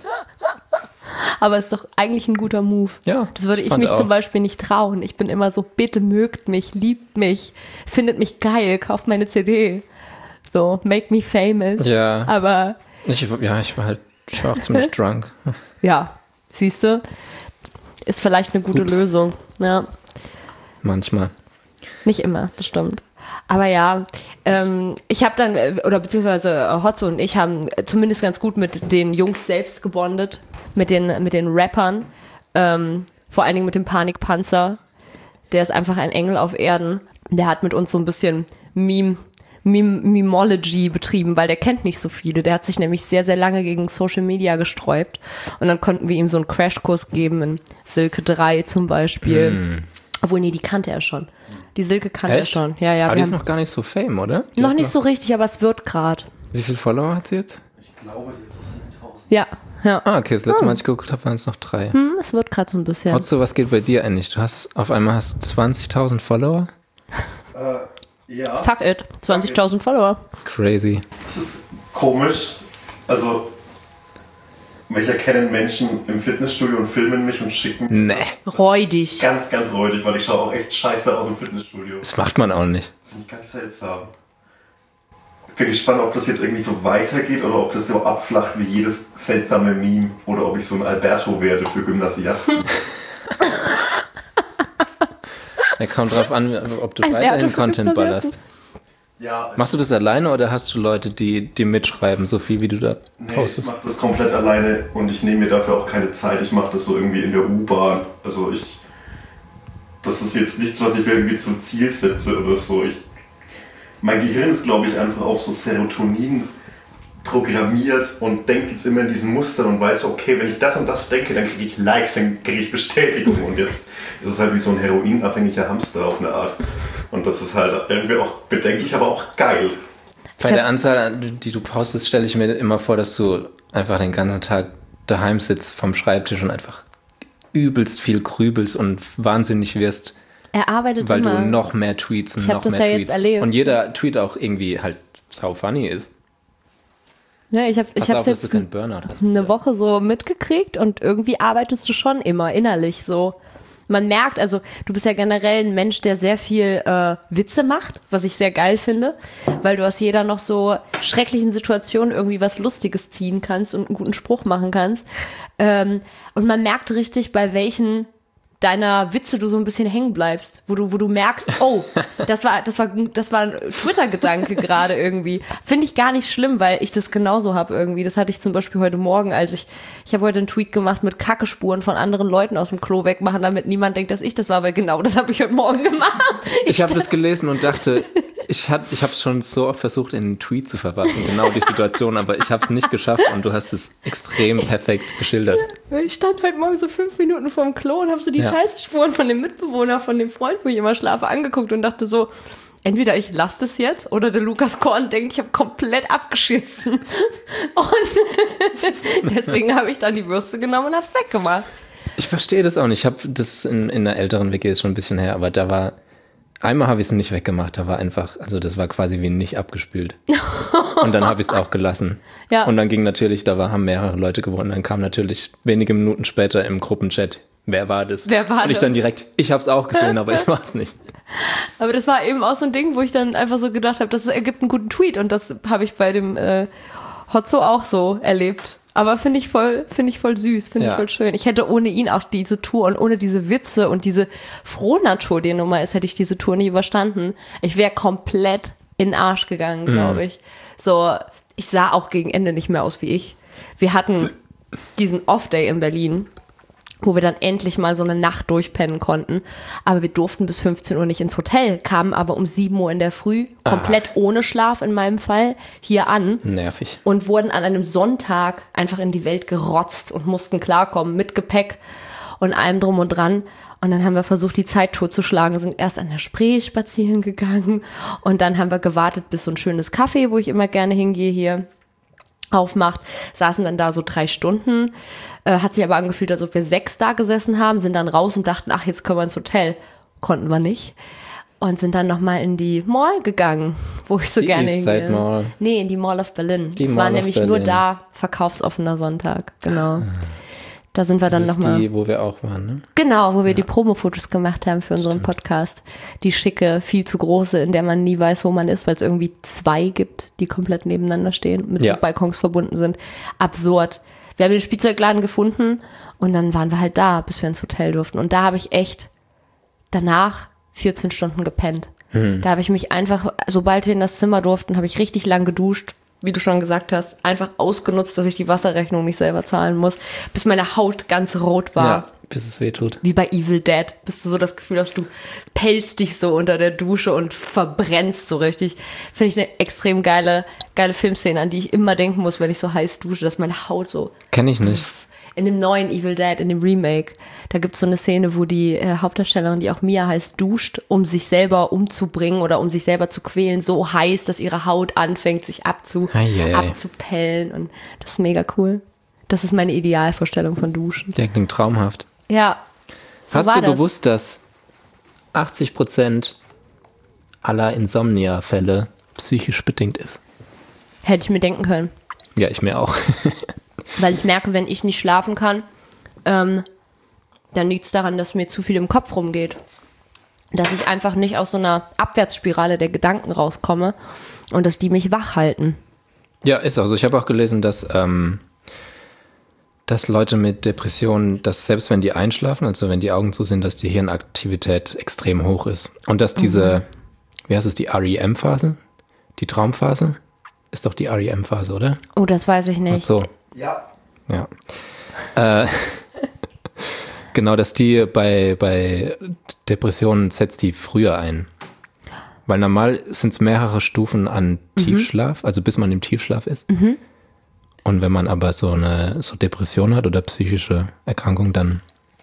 Aber ist doch eigentlich ein guter Move. Ja, das würde ich, ich mich auch. zum Beispiel nicht trauen. Ich bin immer so, bitte mögt mich, liebt mich, findet mich geil, kauft meine C D. So, make me famous. Ja. Aber ich, ja, ich war halt, ich war auch ziemlich drunk. Ja, siehst du, ist vielleicht eine gute Ups. Lösung. Ja. Manchmal. Nicht immer, das stimmt. Aber ja, ähm, ich habe dann, oder beziehungsweise Hotzo und ich haben zumindest ganz gut mit den Jungs selbst gebondet, mit den, mit den Rappern, ähm, vor allen Dingen mit dem Panikpanzer. Der ist einfach ein Engel auf Erden. Der hat mit uns so ein bisschen Meme, Meme, Memology betrieben, weil der kennt nicht so viele. Der hat sich nämlich sehr, sehr lange gegen Social Media gesträubt. Und dann konnten wir ihm so einen Crashkurs geben in Silke drei zum Beispiel. Mm. Obwohl, nee, die kannte er schon. Die Silke kannte Echt? er schon. Ja, ja, aber die die ist noch gar nicht so fame, oder? Die noch nicht noch so richtig, aber es wird gerade. Wie viele Follower hat sie jetzt? Ich glaube, die ist zehntausend. Ja, ja. Ah, okay, das letzte hm. Mal, als ich geguckt habe, waren es noch drei. Hm, es wird gerade so ein bisschen. Hotzo, was geht bei dir eigentlich? Du hast, auf einmal hast du zwanzigtausend Follower? Äh, Ja. Fuck it, zwanzigtausend Follower. Crazy. Das ist komisch. Also, ich erkenne Menschen im Fitnessstudio und filmen mich und schicken. Nee. Räudig. Ganz, ganz räudig, weil ich schaue auch echt scheiße aus im Fitnessstudio. Das macht man auch nicht. Finde ich ganz seltsam. Bin gespannt, ob das jetzt irgendwie so weitergeht oder ob das so abflacht wie jedes seltsame Meme oder ob ich so ein Alberto werde für Gymnasiasten. Ja, kommt drauf an, ob du Alberto weiterhin für Content Gymnasiasten. ballerst. Ja, Machst du das alleine oder hast du Leute, die, die mitschreiben, so viel wie du da nee, ich postest? mache das komplett alleine und ich nehme mir dafür auch keine Zeit. Ich mache das so irgendwie in der U-Bahn. Also ich, das ist jetzt nichts, was ich mir irgendwie zum Ziel setze oder so. Ich, mein Gehirn ist, glaube ich, einfach auf so Serotonin programmiert und denkt jetzt immer in diesen Mustern und weiß, okay, wenn ich das und das denke, dann kriege ich Likes, dann kriege ich Bestätigung und jetzt ist es halt wie so ein heroinabhängiger Hamster auf eine Art. Und das ist halt irgendwie auch bedenklich, aber auch geil. Bei der Anzahl, die du postest, stelle ich mir immer vor, dass du einfach den ganzen Tag daheim sitzt vom Schreibtisch und einfach übelst viel grübelst und wahnsinnig wirst, Er arbeitet weil immer. du noch mehr Tweets und Ich hab noch das mehr ja Tweets. jetzt erlebt. Und jeder Tweet auch irgendwie halt sau funny ist. Ja, ich habe ich Pass hab's auf, dass jetzt du keinen Burnout hast. eine Woche so mitgekriegt und irgendwie arbeitest du schon immer innerlich so. Man merkt, also du bist ja generell ein Mensch, der sehr viel äh, Witze macht, was ich sehr geil finde, weil du aus jeder noch so schrecklichen Situation irgendwie was Lustiges ziehen kannst und einen guten Spruch machen kannst. Ähm, und man merkt richtig, bei welchen deiner Witze du so ein bisschen hängen bleibst, wo du, wo du merkst, oh, das war, das war, das war ein Twitter-Gedanke gerade irgendwie. Finde ich gar nicht schlimm, weil ich das genauso habe irgendwie. Das hatte ich zum Beispiel heute Morgen, als ich, ich habe heute einen Tweet gemacht mit Kackespuren von anderen Leuten aus dem Klo wegmachen, damit niemand denkt, dass ich das war, weil genau das habe ich heute Morgen gemacht. Ich habe das gelesen und dachte, ich, hat, ich habe es schon so oft versucht, in einen Tweet zu verfassen, genau die Situation, aber ich habe es nicht geschafft und du hast es extrem perfekt geschildert. Ich stand heute Morgen so fünf Minuten vorm Klo und habe so die Ja. Scheißspuren von dem Mitbewohner, von dem Freund, wo ich immer schlafe, angeguckt und dachte so, entweder ich lasse das jetzt oder der Lukas Korn denkt, ich habe komplett abgeschissen. Und deswegen habe ich dann die Würste genommen und habe es weggemacht. Ich verstehe das auch nicht. Ich habe das ist in, in der älteren W G ist schon ein bisschen her, aber da war einmal habe ich es nicht weggemacht. Da war einfach, also das war quasi wie nicht abgespült. Und dann habe ich es auch gelassen. Ja. Und dann ging natürlich, da war, haben mehrere Leute gewonnen. Dann kam natürlich wenige Minuten später im Gruppenchat, wer war das? Wer war Und ich das? dann direkt, ich habe es auch gesehen, aber ich war es nicht. Aber das war eben auch so ein Ding, wo ich dann einfach so gedacht habe, das ergibt einen guten Tweet und das habe ich bei dem äh, Hotzo auch so erlebt. Aber finde ich voll, finde ich voll süß, finde Ja. ich voll schön. Ich hätte ohne ihn auch diese Tour und ohne diese Witze und diese Frohnatur, die Nummer ist, hätte ich diese Tour nie überstanden. Ich wäre komplett in den Arsch gegangen, glaube ich. So, ich sah auch gegen Ende nicht mehr aus wie ich. Wir hatten diesen Off-Day in Berlin, wo wir dann endlich mal so eine Nacht durchpennen konnten. Aber wir durften bis fünfzehn Uhr nicht ins Hotel, kamen aber um sieben Uhr in der Früh, komplett ohne Schlaf in meinem Fall, hier an Nervig. und wurden an einem Sonntag einfach in die Welt gerotzt und mussten klarkommen mit Gepäck und allem drum und dran. Und dann haben wir versucht, die Zeit totzuschlagen, sind erst an der Spree spazieren gegangen und dann haben wir gewartet, bis so ein schönes Café, wo ich immer gerne hingehe hier, aufmacht, saßen dann da so drei Stunden, äh, hat sich aber angefühlt, als ob wir sechs da gesessen haben, sind dann raus und dachten, ach, jetzt können wir ins Hotel. Konnten wir nicht. Und sind dann nochmal in die Mall gegangen, wo ich so Die gerne East Side hingehe. Mall. Nee, in die Mall of Berlin. Die Es Mall war of nämlich nur Berlin. da, verkaufsoffener Sonntag, genau. Da sind wir Das dann ist nochmal. die, wo wir auch waren, ne? Genau, wo wir die Promo-Fotos gemacht haben für unseren Podcast. Die schicke, viel zu große, in der man nie weiß, wo man ist, weil es irgendwie zwei gibt, die komplett nebeneinander stehen, mit Ja. so Balkons verbunden sind. Absurd. Wir haben den Spielzeugladen gefunden und dann waren wir halt da, bis wir ins Hotel durften. Und da habe ich echt danach vierzehn Stunden gepennt. Da habe ich mich einfach, sobald wir in das Zimmer durften, habe ich richtig lang geduscht, wie du schon gesagt hast, einfach ausgenutzt, dass ich die Wasserrechnung nicht selber zahlen muss, bis meine Haut ganz rot war. Ja, bis es weh tut. Wie bei Evil Dead, bist du so das Gefühl hast, du pelzt dich so unter der Dusche und verbrennst so richtig. Finde ich eine extrem geile, geile Filmszene, an die ich immer denken muss, wenn ich so heiß dusche, dass meine Haut so Kenn ich nicht. in dem neuen Evil Dead, in dem Remake, da gibt's so eine Szene, wo die äh, Hauptdarstellerin, die auch Mia heißt, duscht, um sich selber umzubringen oder um sich selber zu quälen, so heiß, dass ihre Haut anfängt, sich abzu, Eieiei. abzupellen und das ist mega cool. Das ist meine Idealvorstellung von Duschen. Der klingt traumhaft. Ja, so Hast war du das. gewusst, dass achtzig Prozent aller Insomnia-Fälle psychisch bedingt ist. Hätte ich mir denken können. Ja, ich mir auch. Weil ich merke, wenn ich nicht schlafen kann, ähm, dann liegt es daran, dass mir zu viel im Kopf rumgeht. Dass ich einfach nicht aus so einer Abwärtsspirale der Gedanken rauskomme und dass die mich wach halten. Ja, ist auch so. Ich habe auch gelesen, dass, ähm, dass Leute mit Depressionen, dass selbst wenn die einschlafen, also wenn die Augen zu sind, dass die Hirnaktivität extrem hoch ist. Und dass diese, mhm. wie heißt es, die R E M-Phase, die Traumphase, ist doch die R E M-Phase, oder? Oh, das weiß ich nicht. Und so. Ja. Ja. Äh, genau, dass die bei, bei Depressionen setzt die früher ein. Weil normal sind es mehrere Stufen an Tiefschlaf, mhm. also bis man im Tiefschlaf ist. Mhm. Und wenn man aber so eine so Depression hat oder psychische Erkrankung, dann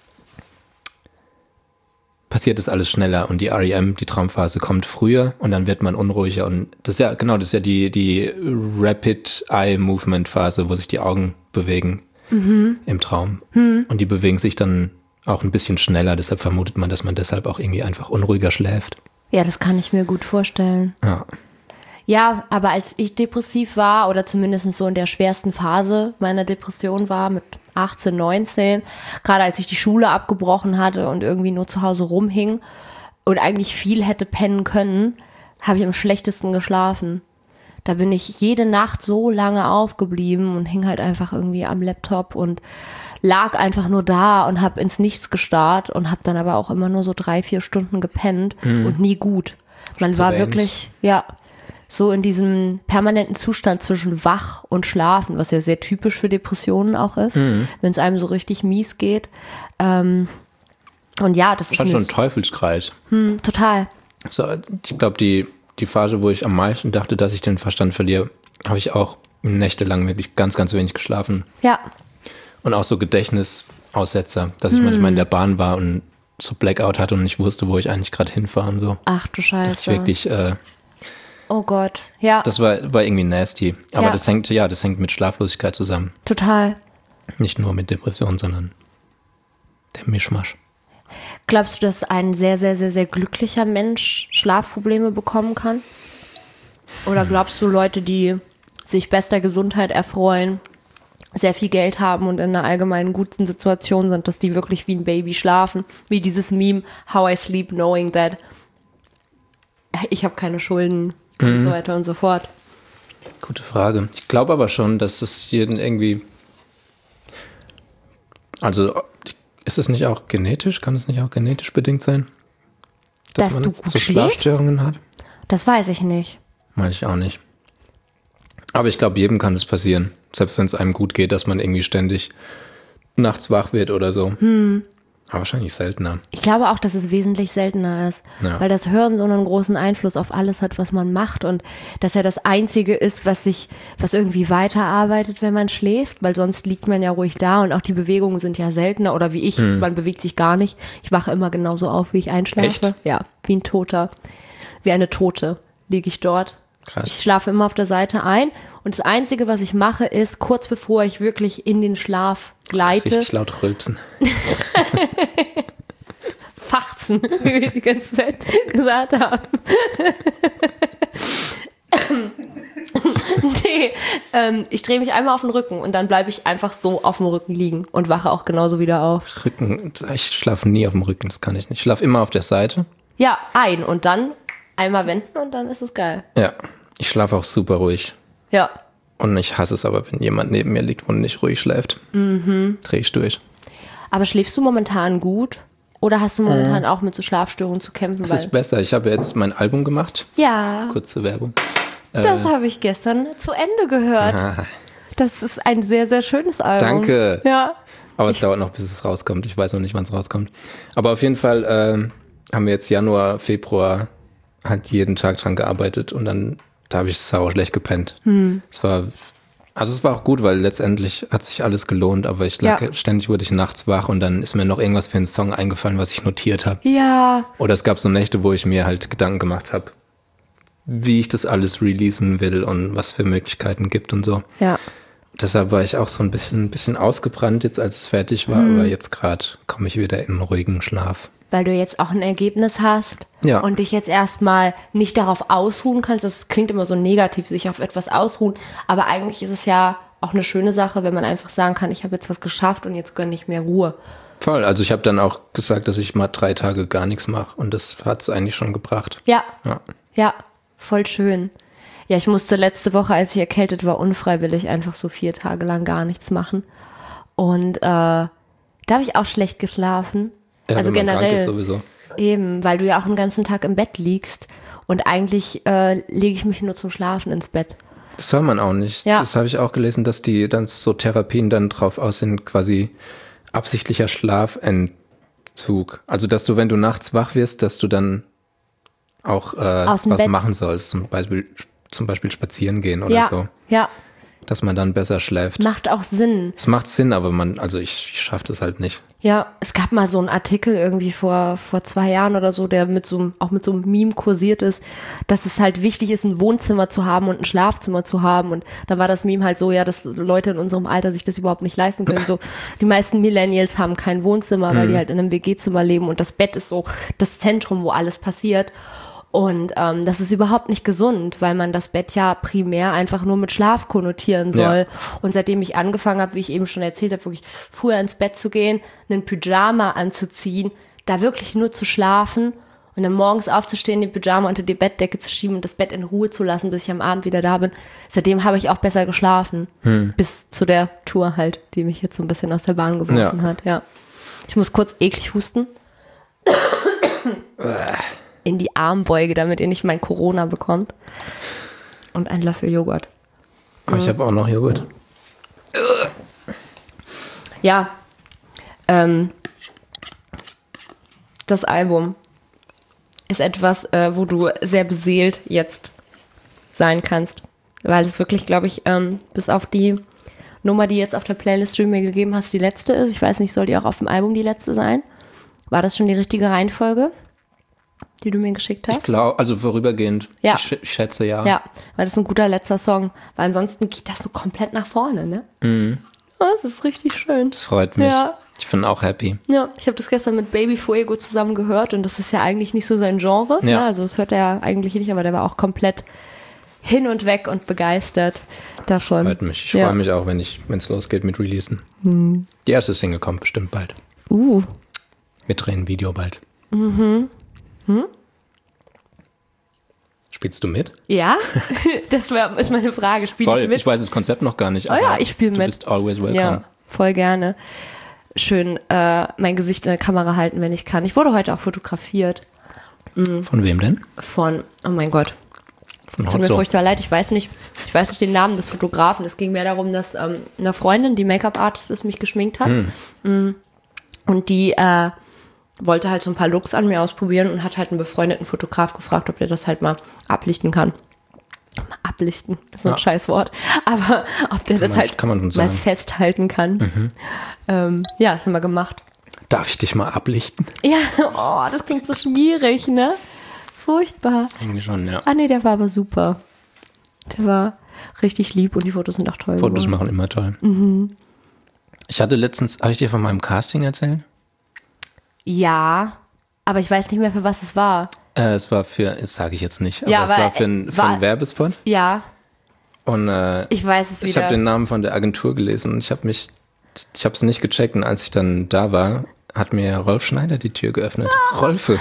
passiert das alles schneller und die R E M, die Traumphase, kommt früher und dann wird man unruhiger. Und das ist ja, genau, das ist ja die, die Rapid Eye Movement Phase, wo sich die Augen bewegen mhm. im Traum. Mhm. Und die bewegen sich dann auch ein bisschen schneller, deshalb vermutet man, dass man deshalb auch irgendwie einfach unruhiger schläft. Ja, das kann ich mir gut vorstellen. Ja. Ja, aber als ich depressiv war oder zumindest so in der schwersten Phase meiner Depression war, mit achtzehn, neunzehn, gerade als ich die Schule abgebrochen hatte und irgendwie nur zu Hause rumhing und eigentlich viel hätte pennen können, habe ich am schlechtesten geschlafen. Da bin ich jede Nacht so lange aufgeblieben und hing halt einfach irgendwie am Laptop und lag einfach nur da und habe ins Nichts gestarrt und habe dann aber auch immer nur so drei, vier Stunden gepennt mhm. und nie gut. Man war wirklich, ja, so in diesem permanenten Zustand zwischen wach und schlafen, was ja sehr typisch für Depressionen auch ist, mhm. wenn es einem so richtig mies geht. Ähm, und ja, das ist schon ein Teufelskreis. Hm, total. So, ich glaube, die, die Phase, wo ich am meisten dachte, dass ich den Verstand verliere, habe ich auch nächtelang wirklich ganz, ganz wenig geschlafen. Ja. Und auch so Gedächtnisaussetzer, dass ich hm. manchmal in der Bahn war und so Blackout hatte und nicht wusste, wo ich eigentlich gerade hinfahre und so. Ach du Scheiße. Das ist wirklich... Äh, Oh Gott, ja. Das war, war irgendwie nasty. Aber ja. das hängt, ja, das hängt mit Schlaflosigkeit zusammen. Total. Nicht nur mit Depression, sondern der Mischmasch. Glaubst du, dass ein sehr, sehr, sehr, sehr glücklicher Mensch Schlafprobleme bekommen kann? Oder glaubst du, Leute, die sich bester Gesundheit erfreuen, sehr viel Geld haben und in einer allgemeinen guten Situation sind, dass die wirklich wie ein Baby schlafen? Wie dieses Meme, How I Sleep Knowing That ich habe keine Schulden mhm. und so weiter und so fort. Gute Frage. Ich glaube aber schon, dass es jeden irgendwie, also ist es nicht auch genetisch, kann es nicht auch genetisch bedingt sein? Dass, dass man du gut so Schlafstörungen hat? Das weiß ich nicht. Meine ich auch nicht. Aber ich glaube, jedem kann es passieren, selbst wenn es einem gut geht, dass man irgendwie ständig nachts wach wird oder so. Hm. Aber wahrscheinlich seltener. Ich glaube auch, dass es wesentlich seltener ist, ja. weil das Hören so einen großen Einfluss auf alles hat, was man macht und dass er das Einzige ist, was sich, was irgendwie weiterarbeitet, wenn man schläft, weil sonst liegt man ja ruhig da und auch die Bewegungen sind ja seltener oder wie ich, hm. man bewegt sich gar nicht. Ich wache immer genauso auf, wie ich einschlafe. Echt? Ja, wie ein Toter, wie eine Tote liege ich dort. Krass. Ich schlafe immer auf der Seite ein und das Einzige, was ich mache, ist, kurz bevor ich wirklich in den Schlaf gleite. Richtig laut rülpsen. Fachzen, wie wir die ganze Zeit gesagt haben. nee, ähm, ich drehe mich einmal auf den Rücken und dann bleibe ich einfach so auf dem Rücken liegen und wache auch genauso wieder auf. Rücken, ich schlafe nie auf dem Rücken, das kann ich nicht. Ich schlafe immer auf der Seite. Ja, ein und dann einmal wenden und dann ist es geil. Ja, ich schlafe auch super ruhig. Ja. Und ich hasse es aber, wenn jemand neben mir liegt und nicht ruhig schläft. Mhm. Dreh ich durch. Aber schläfst du momentan gut? Oder hast du momentan mhm. auch mit so Schlafstörungen zu kämpfen? Das ist besser. Ich habe jetzt mein Album gemacht. Ja. Kurze Werbung. Das äh, habe ich gestern zu Ende gehört. Ah. Das ist ein sehr, sehr schönes Album. Danke. Ja. Aber es ich dauert noch, bis es rauskommt. Ich weiß noch nicht, wann es rauskommt. Aber auf jeden Fall äh, haben wir jetzt Januar, Februar halt jeden Tag dran gearbeitet und dann da habe ich sau schlecht gepennt. Hm. Es war, also es war auch gut, weil letztendlich hat sich alles gelohnt, aber ich lag, ja. ständig wurde ich nachts wach und dann ist mir noch irgendwas für einen Song eingefallen, was ich notiert habe. Ja. Oder es gab so Nächte, wo ich mir halt Gedanken gemacht habe, wie ich das alles releasen will und was für Möglichkeiten gibt und so. Ja. Deshalb war ich auch so ein bisschen, ein bisschen ausgebrannt jetzt, als es fertig war. Mhm. Aber jetzt gerade komme ich wieder in einen ruhigen Schlaf. Weil du jetzt auch ein Ergebnis hast Ja. und dich jetzt erstmal nicht darauf ausruhen kannst. Das klingt immer so negativ, sich auf etwas ausruhen. Aber eigentlich ist es ja auch eine schöne Sache, wenn man einfach sagen kann, ich habe jetzt was geschafft und jetzt gönne ich mir Ruhe. Voll, also ich habe dann auch gesagt, dass ich mal drei Tage gar nichts mache. Und das hat es eigentlich schon gebracht. Ja, Ja. ja, voll schön. Ja, ich musste letzte Woche, als ich erkältet war, unfreiwillig einfach so vier Tage lang gar nichts machen. Und äh, da habe ich auch schlecht geschlafen. Ja, also wenn man krank ist generell sowieso. eben, weil du ja auch den ganzen Tag im Bett liegst. Und eigentlich äh, lege ich mich nur zum Schlafen ins Bett. Das soll man auch nicht. Ja. Das habe ich auch gelesen, dass die dann so Therapien dann drauf aus sind, quasi absichtlicher Schlafentzug. Also, dass du, wenn du nachts wach wirst, dass du dann auch äh, Aus dem was Bett. machen sollst. Zum Beispiel, zum Beispiel spazieren gehen oder Ja, so. ja, Dass man dann besser schläft. macht auch Sinn. Es macht Sinn, aber man, also ich, ich schaffe das halt nicht. Ja, es gab mal so einen Artikel irgendwie vor, vor zwei Jahren oder so, der mit so einem, auch mit so einem Meme kursiert ist, dass es halt wichtig ist, ein Wohnzimmer zu haben und ein Schlafzimmer zu haben. Und da war das Meme halt so, ja, dass Leute in unserem Alter sich das überhaupt nicht leisten können. So, die meisten Millennials haben kein Wohnzimmer, weil die halt in einem W G-Zimmer leben und das Bett ist so das Zentrum, wo alles passiert. Und ähm, das ist überhaupt nicht gesund, weil man das Bett ja primär einfach nur mit Schlaf konnotieren soll. Ja. Und seitdem ich angefangen habe, wie ich eben schon erzählt habe, wirklich früher ins Bett zu gehen, einen Pyjama anzuziehen, da wirklich nur zu schlafen und dann morgens aufzustehen, den Pyjama unter die Bettdecke zu schieben und das Bett in Ruhe zu lassen, bis ich am Abend wieder da bin. Seitdem habe ich auch besser geschlafen. Hm. Bis zu der Tour halt, die mich jetzt so ein bisschen aus der Bahn geworfen Ja. hat. Ja. Ich muss kurz eklig husten. In die Armbeuge, damit ihr nicht mein Corona bekommt. Und ein Löffel Joghurt. Aber ich habe auch noch Joghurt. Ja, ähm, das Album ist etwas, äh, wo du sehr beseelt jetzt sein kannst. Weil es wirklich, glaube ich, ähm, bis auf die Nummer, die jetzt auf der Playlist, die du mir gegeben hast, die letzte ist. Ich weiß nicht, soll die auch auf dem Album die letzte sein? War das schon die richtige Reihenfolge, die du mir geschickt hast? Ich glaube, also vorübergehend. Ja. Ich, sch- ich schätze ja. Ja, weil das ist ein guter letzter Song. Weil ansonsten geht das so komplett nach vorne, ne? Mhm. Oh, das ist richtig schön. Das freut mich. Ja. Ich bin auch happy. Ja, ich habe das gestern mit Baby Fuego zusammen gehört und das ist ja eigentlich nicht so sein Genre. Ja. Ne? Also das hört er ja eigentlich nicht, aber der war auch komplett hin und weg und begeistert davon. Freut mich. Ich Ja. freue mich auch, wenn ich, wenn es losgeht mit Releasen. Die erste Single kommt bestimmt bald. Uh, Wir drehen ein Video bald. Mhm. Hm? Spielst du mit? ja, das wär, ist meine Frage. Spiele Voll. ich mit? Ich weiß das Konzept noch gar nicht. Oh aber ja, ich spiele Du mit. bist always welcome. Ja, voll gerne. Schön äh, mein Gesicht in der Kamera halten, wenn ich kann. Ich wurde heute auch fotografiert Von wem denn? von, oh mein Gott, Von tut mir Hotzo. furchtbar leid, ich weiß nicht, ich weiß nicht den Namen des Fotografen. Es ging mehr darum, dass ähm, eine Freundin, die Make-up-Artist ist, mich geschminkt hat. Mm. Und die äh, wollte halt so ein paar Looks an mir ausprobieren und hat halt einen befreundeten Fotograf gefragt, ob der das halt mal ablichten kann. Mal ablichten, das ist ein Ja. Scheißwort. Aber ob der das man- halt kann man schon mal sagen. festhalten kann. Ähm, ja, das haben wir gemacht. Darf ich dich mal ablichten? Ja, oh, das klingt so schmierig, ne? Furchtbar. Eigentlich schon, ja. Ah nee, der war aber super. Der war richtig lieb und die Fotos sind auch toll Fotos geworden. machen immer toll. Mhm. Ich hatte letztens, habe ich dir von meinem Casting erzählt? Ja, aber ich weiß nicht mehr, für was es war. Äh, es war für, das sage ich jetzt nicht, aber Ja, es aber, war für, ein, äh, für einen war- Werbespot. Ja, Und äh, ich weiß es ich wieder. habe den Namen von der Agentur gelesen und ich habe mich, ich habe es nicht gecheckt und als ich dann da war, hat mir Rolf Schneider die Tür geöffnet. Rolfe.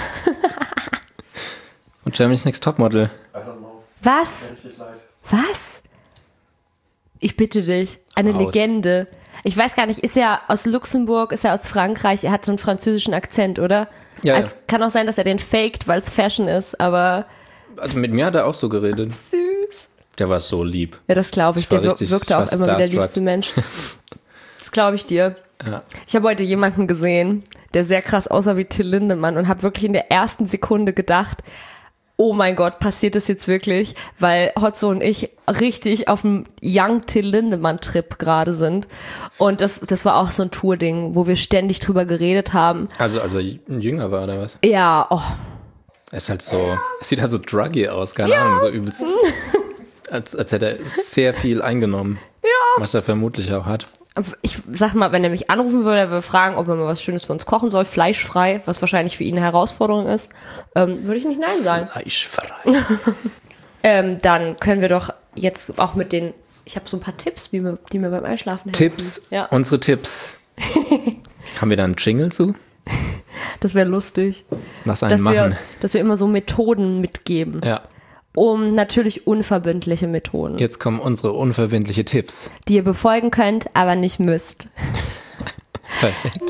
Und Germany's Next Topmodel. I don't know. Was? Richtig leid. Was? Ich bitte dich. Eine Raus. Legende. Ich weiß gar nicht, ist er aus Luxemburg, ist er aus Frankreich? Er hat so einen französischen Akzent, oder? Ja, Es ja. kann auch sein, dass er den faked, weil es Fashion ist, aber Also mit mir hat er auch so geredet. süß. Der war so lieb. Ja, das glaube ich. Ich war Der wir- richtig- wirkte ich auch war immer wie der starstruck. liebste Mensch. Das glaube ich dir. Ja. Ich habe heute jemanden gesehen, der sehr krass aussah wie Till Lindemann und habe wirklich in der ersten Sekunde gedacht, oh mein Gott, passiert das jetzt wirklich? Weil Hotzo und ich richtig auf dem Young Till Lindemann-Trip gerade sind. Und das, das war auch so ein Tour-Ding, wo wir ständig drüber geredet haben. Also, also ein Jünger war oder was? Ja, oh, Er ist halt so, er sieht halt so druggy aus, keine Ahnung, so übelst. Als, als hätte er sehr viel eingenommen. Ja. Was er vermutlich auch hat. Ich sag mal, wenn er mich anrufen würde, er würde fragen, ob er mal was Schönes für uns kochen soll, fleischfrei, was wahrscheinlich für ihn eine Herausforderung ist, ähm, würde ich nicht Nein sagen. Fleischfrei. ähm, dann können wir doch jetzt auch mit den, ich habe so ein paar Tipps, wie wir, die mir beim Einschlafen helfen. Tipps, ja. Unsere Tipps. Haben wir da einen Jingle zu? Das wäre lustig. Lass einen dass machen. Wir, dass wir immer so Methoden mitgeben. Ja. Um natürlich unverbindliche Methoden. Jetzt kommen unsere unverbindliche Tipps. Die ihr befolgen könnt, aber nicht müsst. Perfekt.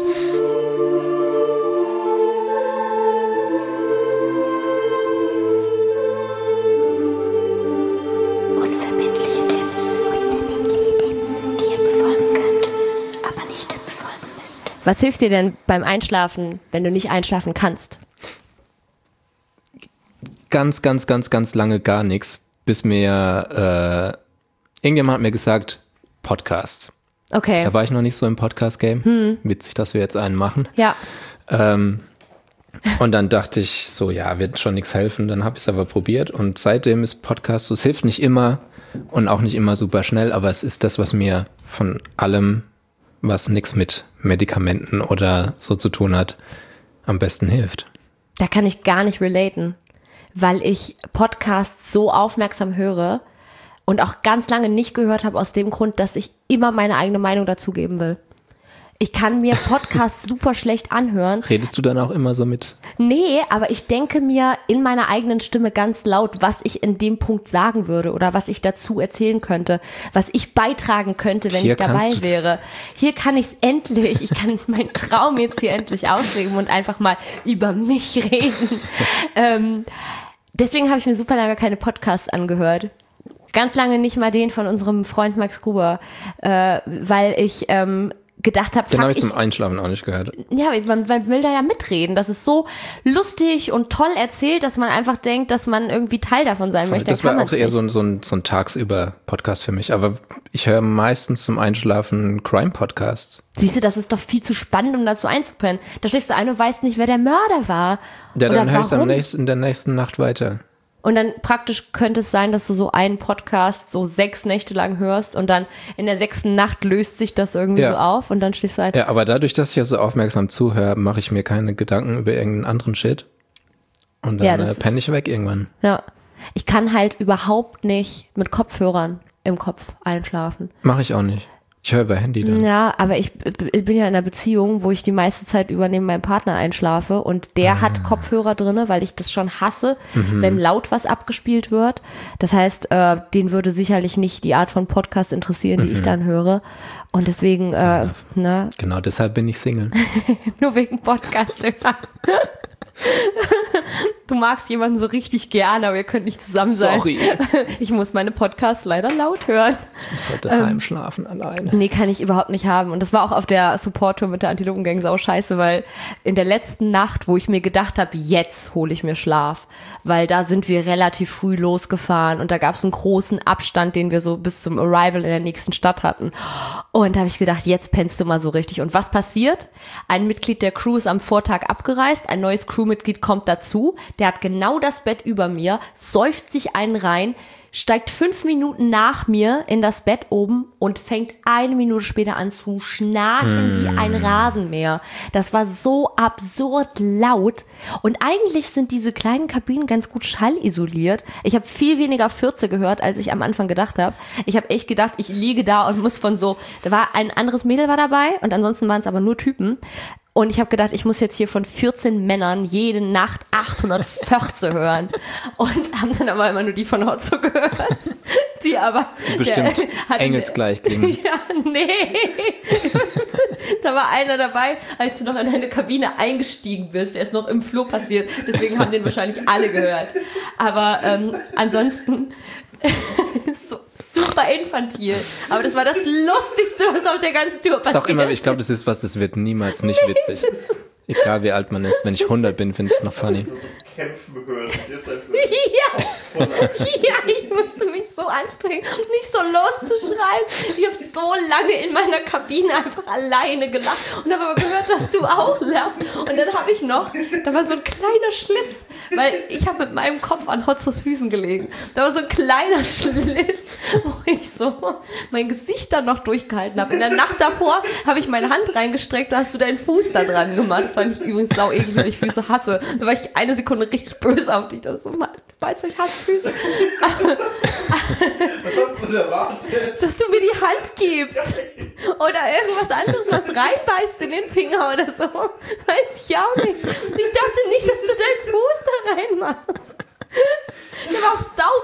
Unverbindliche Tipps. Unverbindliche Tipps, die ihr befolgen könnt, aber nicht befolgen müsst. Was hilft dir denn beim Einschlafen, wenn du nicht einschlafen kannst? Ganz, ganz, ganz, ganz lange gar nichts, bis mir, äh, irgendjemand hat mir gesagt, Podcast. Okay. Da war ich noch nicht so im Podcast-Game. Hm. Witzig, dass wir jetzt einen machen. Ja. Ähm, und dann dachte ich so, ja, wird schon nichts helfen. Dann habe ich es aber probiert und seitdem ist Podcast so, es hilft nicht immer und auch nicht immer super schnell, aber es ist das, was mir von allem, was nichts mit Medikamenten oder so zu tun hat, am besten hilft. Da kann ich gar nicht relaten. Weil ich Podcasts so aufmerksam höre und auch ganz lange nicht gehört habe aus dem Grund, dass ich immer meine eigene Meinung dazugeben will. Ich kann mir Podcasts super schlecht anhören. Redest du dann auch immer so mit? Nee, aber ich denke mir in meiner eigenen Stimme ganz laut, was ich in dem Punkt sagen würde oder was ich dazu erzählen könnte, was ich beitragen könnte, wenn hier ich dabei wäre. Hier kann ich es endlich, ich kann meinen Traum jetzt hier endlich ausleben und einfach mal über mich reden. ähm, deswegen habe ich mir super lange keine Podcasts angehört. Ganz lange nicht mal den von unserem Freund Max Gruber, äh, weil ich ähm, gedacht habe, den habe ich zum Einschlafen auch nicht gehört. Ja, man, man will da ja mitreden. Das ist so lustig und toll erzählt, dass man einfach denkt, dass man irgendwie Teil davon sein Voll. möchte. Das war auch eher so ein, so ein, so ein Tagsüber-Podcast für mich. Aber ich höre meistens zum Einschlafen Crime-Podcasts. Siehst du, das ist doch viel zu spannend, um dazu einzupennen. Da schläfst du ein und weißt nicht, wer der Mörder war. Ja, dann oder hörst du warum. in der nächsten Nacht weiter. Und dann praktisch könnte es sein, dass du so einen Podcast so sechs Nächte lang hörst und dann in der sechsten Nacht löst sich das irgendwie ja. so auf und dann schläfst du ein. Ja, aber dadurch, dass ich ja so aufmerksam zuhöre, mache ich mir keine Gedanken über irgendeinen anderen Shit. Und dann Ja, äh, penne ich weg irgendwann. Ja. Ich kann halt überhaupt nicht mit Kopfhörern im Kopf einschlafen. Mache ich auch nicht. Ich höre über Handy dann. Ja, aber ich b- bin ja in einer Beziehung, wo ich die meiste Zeit über neben meinem Partner einschlafe und der ah. hat Kopfhörer drinne, weil ich das schon hasse, mhm. wenn laut was abgespielt wird. Das heißt, äh, den würde sicherlich nicht die Art von Podcast interessieren, die mhm. ich dann höre. Und deswegen, äh, ne? Genau, deshalb bin ich Single. Nur wegen Podcast hören. Du magst jemanden so richtig gerne, aber ihr könnt nicht zusammen sein. Sorry. Ich muss meine Podcasts leider laut hören. Ich muss heute daheim ähm, schlafen alleine. Nee, kann ich überhaupt nicht haben. Und das war auch auf der Support-Tour mit der Antilopen-Gang sau scheiße, weil in der letzten Nacht, wo ich mir gedacht habe, jetzt hole ich mir Schlaf, weil da sind wir relativ früh losgefahren und da gab es einen großen Abstand, den wir so bis zum Arrival in der nächsten Stadt hatten. Und da habe ich gedacht, jetzt pennst du mal so richtig. Und was passiert? Ein Mitglied der Crew ist am Vortag abgereist, ein neues Crewmitglied kommt dazu, der hat genau das Bett über mir, säuft sich einen rein, steigt fünf Minuten nach mir in das Bett oben und fängt eine Minute später an zu schnarchen mm. wie ein Rasenmäher. Das war so absurd laut. Und eigentlich sind diese kleinen Kabinen ganz gut schallisoliert. Ich habe viel weniger Fürze gehört, als ich am Anfang gedacht habe. Ich habe echt gedacht, ich liege da und muss von so, da war ein anderes Mädel war dabei und ansonsten waren es aber nur Typen. Und ich habe gedacht, ich muss jetzt hier von vierzehn Männern jede Nacht achthundert Förze hören. Und haben dann aber immer nur die von Hotzo gehört. Die aber... Bestimmt engelsgleich klingen. Ja, nee. Da war einer dabei, als du noch in deine Kabine eingestiegen bist. Der ist noch im Flur passiert. Deswegen haben den wahrscheinlich alle gehört. Aber ähm, ansonsten... so, super infantil. Aber das war das Lustigste, was auf der ganzen Tour passiert ist. Auch immer, ich glaube, das ist was, das wird niemals nicht witzig. Egal wie alt man ist, wenn ich hundert bin, finde ich es noch funny. Nur so kämpfen hören. Und ihr seid so Ja. Ja, ich musste mich so anstrengen, nicht so loszuschreien. Ich habe so lange in meiner Kabine einfach alleine gelacht und habe aber gehört, dass du auch lachst. Und dann habe ich noch, da war so ein kleiner Schlitz, weil ich habe mit meinem Kopf an Hotzos Füßen gelegen. Da war so ein kleiner Schlitz, wo ich so mein Gesicht dann noch durchgehalten habe. In der Nacht davor habe ich meine Hand reingestreckt, da hast du deinen Fuß da dran gemacht. Das fand ich übrigens sau eklig, weil ich Füße hasse. Da war ich eine Sekunde richtig böse auf dich. Das so, Mann, weißt du, ich hasse Füße. Was hast du denn erwartet? Dass du mir die Hand gibst. Oder irgendwas anderes, was reinbeißt in den Finger oder so. Weiß ich auch nicht. Ich dachte nicht, dass du deinen Fuß da reinmachst. Der war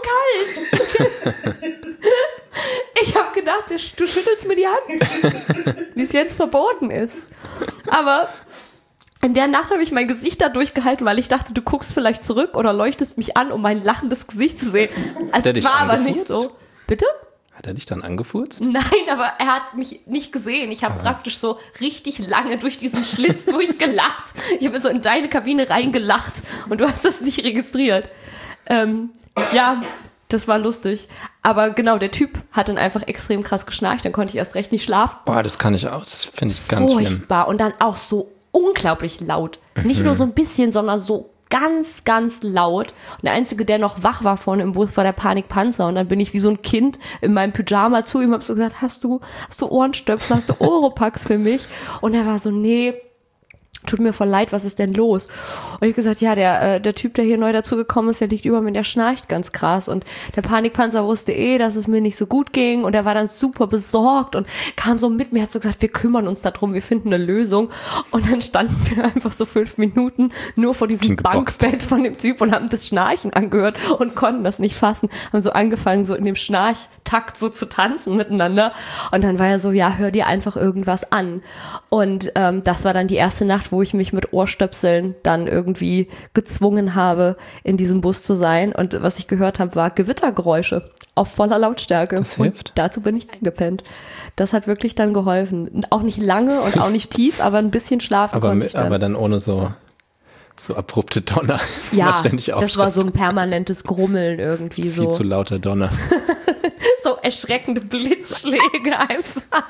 auch saukalt. Ich habe gedacht, du schüttelst mir die Hand, wie es jetzt verboten ist. Aber in der Nacht habe ich mein Gesicht da durchgehalten, weil ich dachte, du guckst vielleicht zurück oder leuchtest mich an, um mein lachendes Gesicht zu sehen. Es war aber nicht so. Bitte? Hat er dich dann angefurzt? Nein, aber er hat mich nicht gesehen. Ich habe praktisch so richtig lange durch diesen Schlitz durchgelacht. Ich habe so in deine Kabine reingelacht und du hast das nicht registriert. Ähm, ja, das war lustig. Aber genau, der Typ hat dann einfach extrem krass geschnarcht. Dann konnte ich erst recht nicht schlafen. Boah, das kann ich auch. Das finde ich ganz schlimm. Furchtbar. Und dann auch so unglaublich laut. Nicht nur so ein bisschen, sondern so ganz, ganz laut. Und der Einzige, der noch wach war vorne im Bus, war der Panikpanzer. Und dann bin ich wie so ein Kind in meinem Pyjama zu ihm und hab so gesagt, hast du, hast du Ohrenstöpsel, hast du Oropax für mich? Und er war so, nee, tut mir voll leid, was ist denn los? Und ich habe gesagt, ja, der, äh, der Typ, der hier neu dazugekommen ist, der liegt über mir, der schnarcht ganz krass. Und der Panikpanzer wusste eh, dass es mir nicht so gut ging. Und er war dann super besorgt und kam so mit mir, hat so gesagt, wir kümmern uns darum, wir finden eine Lösung. Und dann standen wir einfach so fünf Minuten nur vor diesem Bankbett von dem Typ und haben das Schnarchen angehört und konnten das nicht fassen. Haben so angefangen, so in dem Schnarchtakt so zu tanzen miteinander. Und dann war er so, ja, hör dir einfach irgendwas an. Und ähm, das war dann die erste Nacht, wo ich mich mit Ohrstöpseln dann irgendwie gezwungen habe, in diesem Bus zu sein. Und was ich gehört habe, war Gewittergeräusche auf voller Lautstärke. Das hilft. Und dazu bin ich eingepennt. Das hat wirklich dann geholfen. Auch nicht lange und auch nicht tief, aber ein bisschen schlafen aber, konnte mit, ich dann. aber dann ohne so, so abrupte Donner. Ja, ständig das war so ein permanentes Grummeln irgendwie. Viel so. zu lauter Donner. So erschreckende Blitzschläge einfach.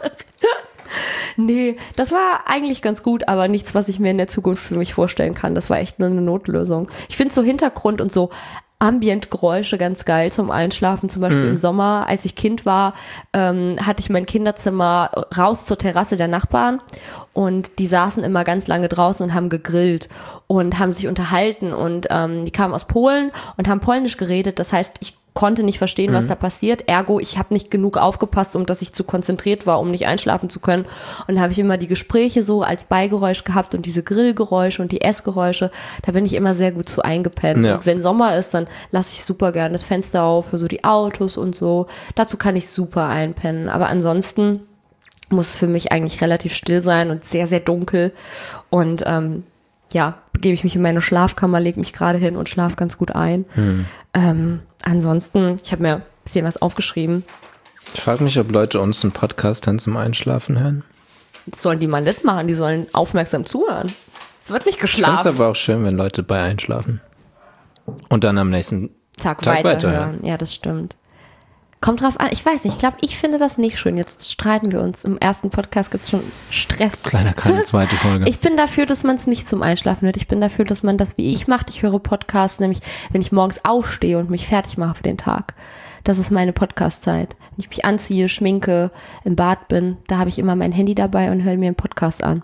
Nee, das war eigentlich ganz gut, aber nichts, was ich mir in der Zukunft für mich vorstellen kann. Das war echt nur eine Notlösung. Ich finde so Hintergrund und so Ambientgeräusche ganz geil zum Einschlafen. Zum Beispiel mm. im Sommer, als ich Kind war, ähm, hatte ich mein Kinderzimmer raus zur Terrasse der Nachbarn und die saßen immer ganz lange draußen und haben gegrillt und haben sich unterhalten und ähm, die kamen aus Polen und haben Polnisch geredet. Das heißt, ich konnte nicht verstehen, was mhm. da passiert. Ergo, ich habe nicht genug aufgepasst, um dass ich zu konzentriert war, um nicht einschlafen zu können. Und da habe ich immer die Gespräche so als Beigeräusch gehabt und diese Grillgeräusche und die Essgeräusche. Da bin ich immer sehr gut zu eingepennt. Ja. Und wenn Sommer ist, dann lasse ich super gerne das Fenster auf für so die Autos und so. Dazu kann ich super einpennen. Aber ansonsten muss es für mich eigentlich relativ still sein und sehr, sehr dunkel. Und ähm, ja, begebe ich mich in meine Schlafkammer, lege mich gerade hin und schlafe ganz gut ein. Hm. Ähm, ansonsten, ich habe mir ein bisschen was aufgeschrieben. Ich frage mich, ob Leute unseren Podcast dann zum Einschlafen hören. Das sollen die mal nicht machen, die sollen aufmerksam zuhören. Es wird nicht Ich geschlafen. finde es aber auch schön, wenn Leute bei einschlafen. Und dann am nächsten Tag, Tag weiterhören. weiterhören. Ja, das stimmt. Kommt drauf an, ich weiß nicht, ich glaube, ich finde das nicht schön. Jetzt streiten wir uns. Im ersten Podcast gibt es schon Stress. Kleiner, keine zweite Folge. Ich bin dafür, dass man es nicht zum Einschlafen hört. Ich bin dafür, dass man das wie ich macht. Ich höre Podcasts, nämlich wenn ich morgens aufstehe und mich fertig mache für den Tag. Das ist meine Podcast-Zeit. Wenn ich mich anziehe, schminke, im Bad bin, da habe ich immer mein Handy dabei und höre mir einen Podcast an.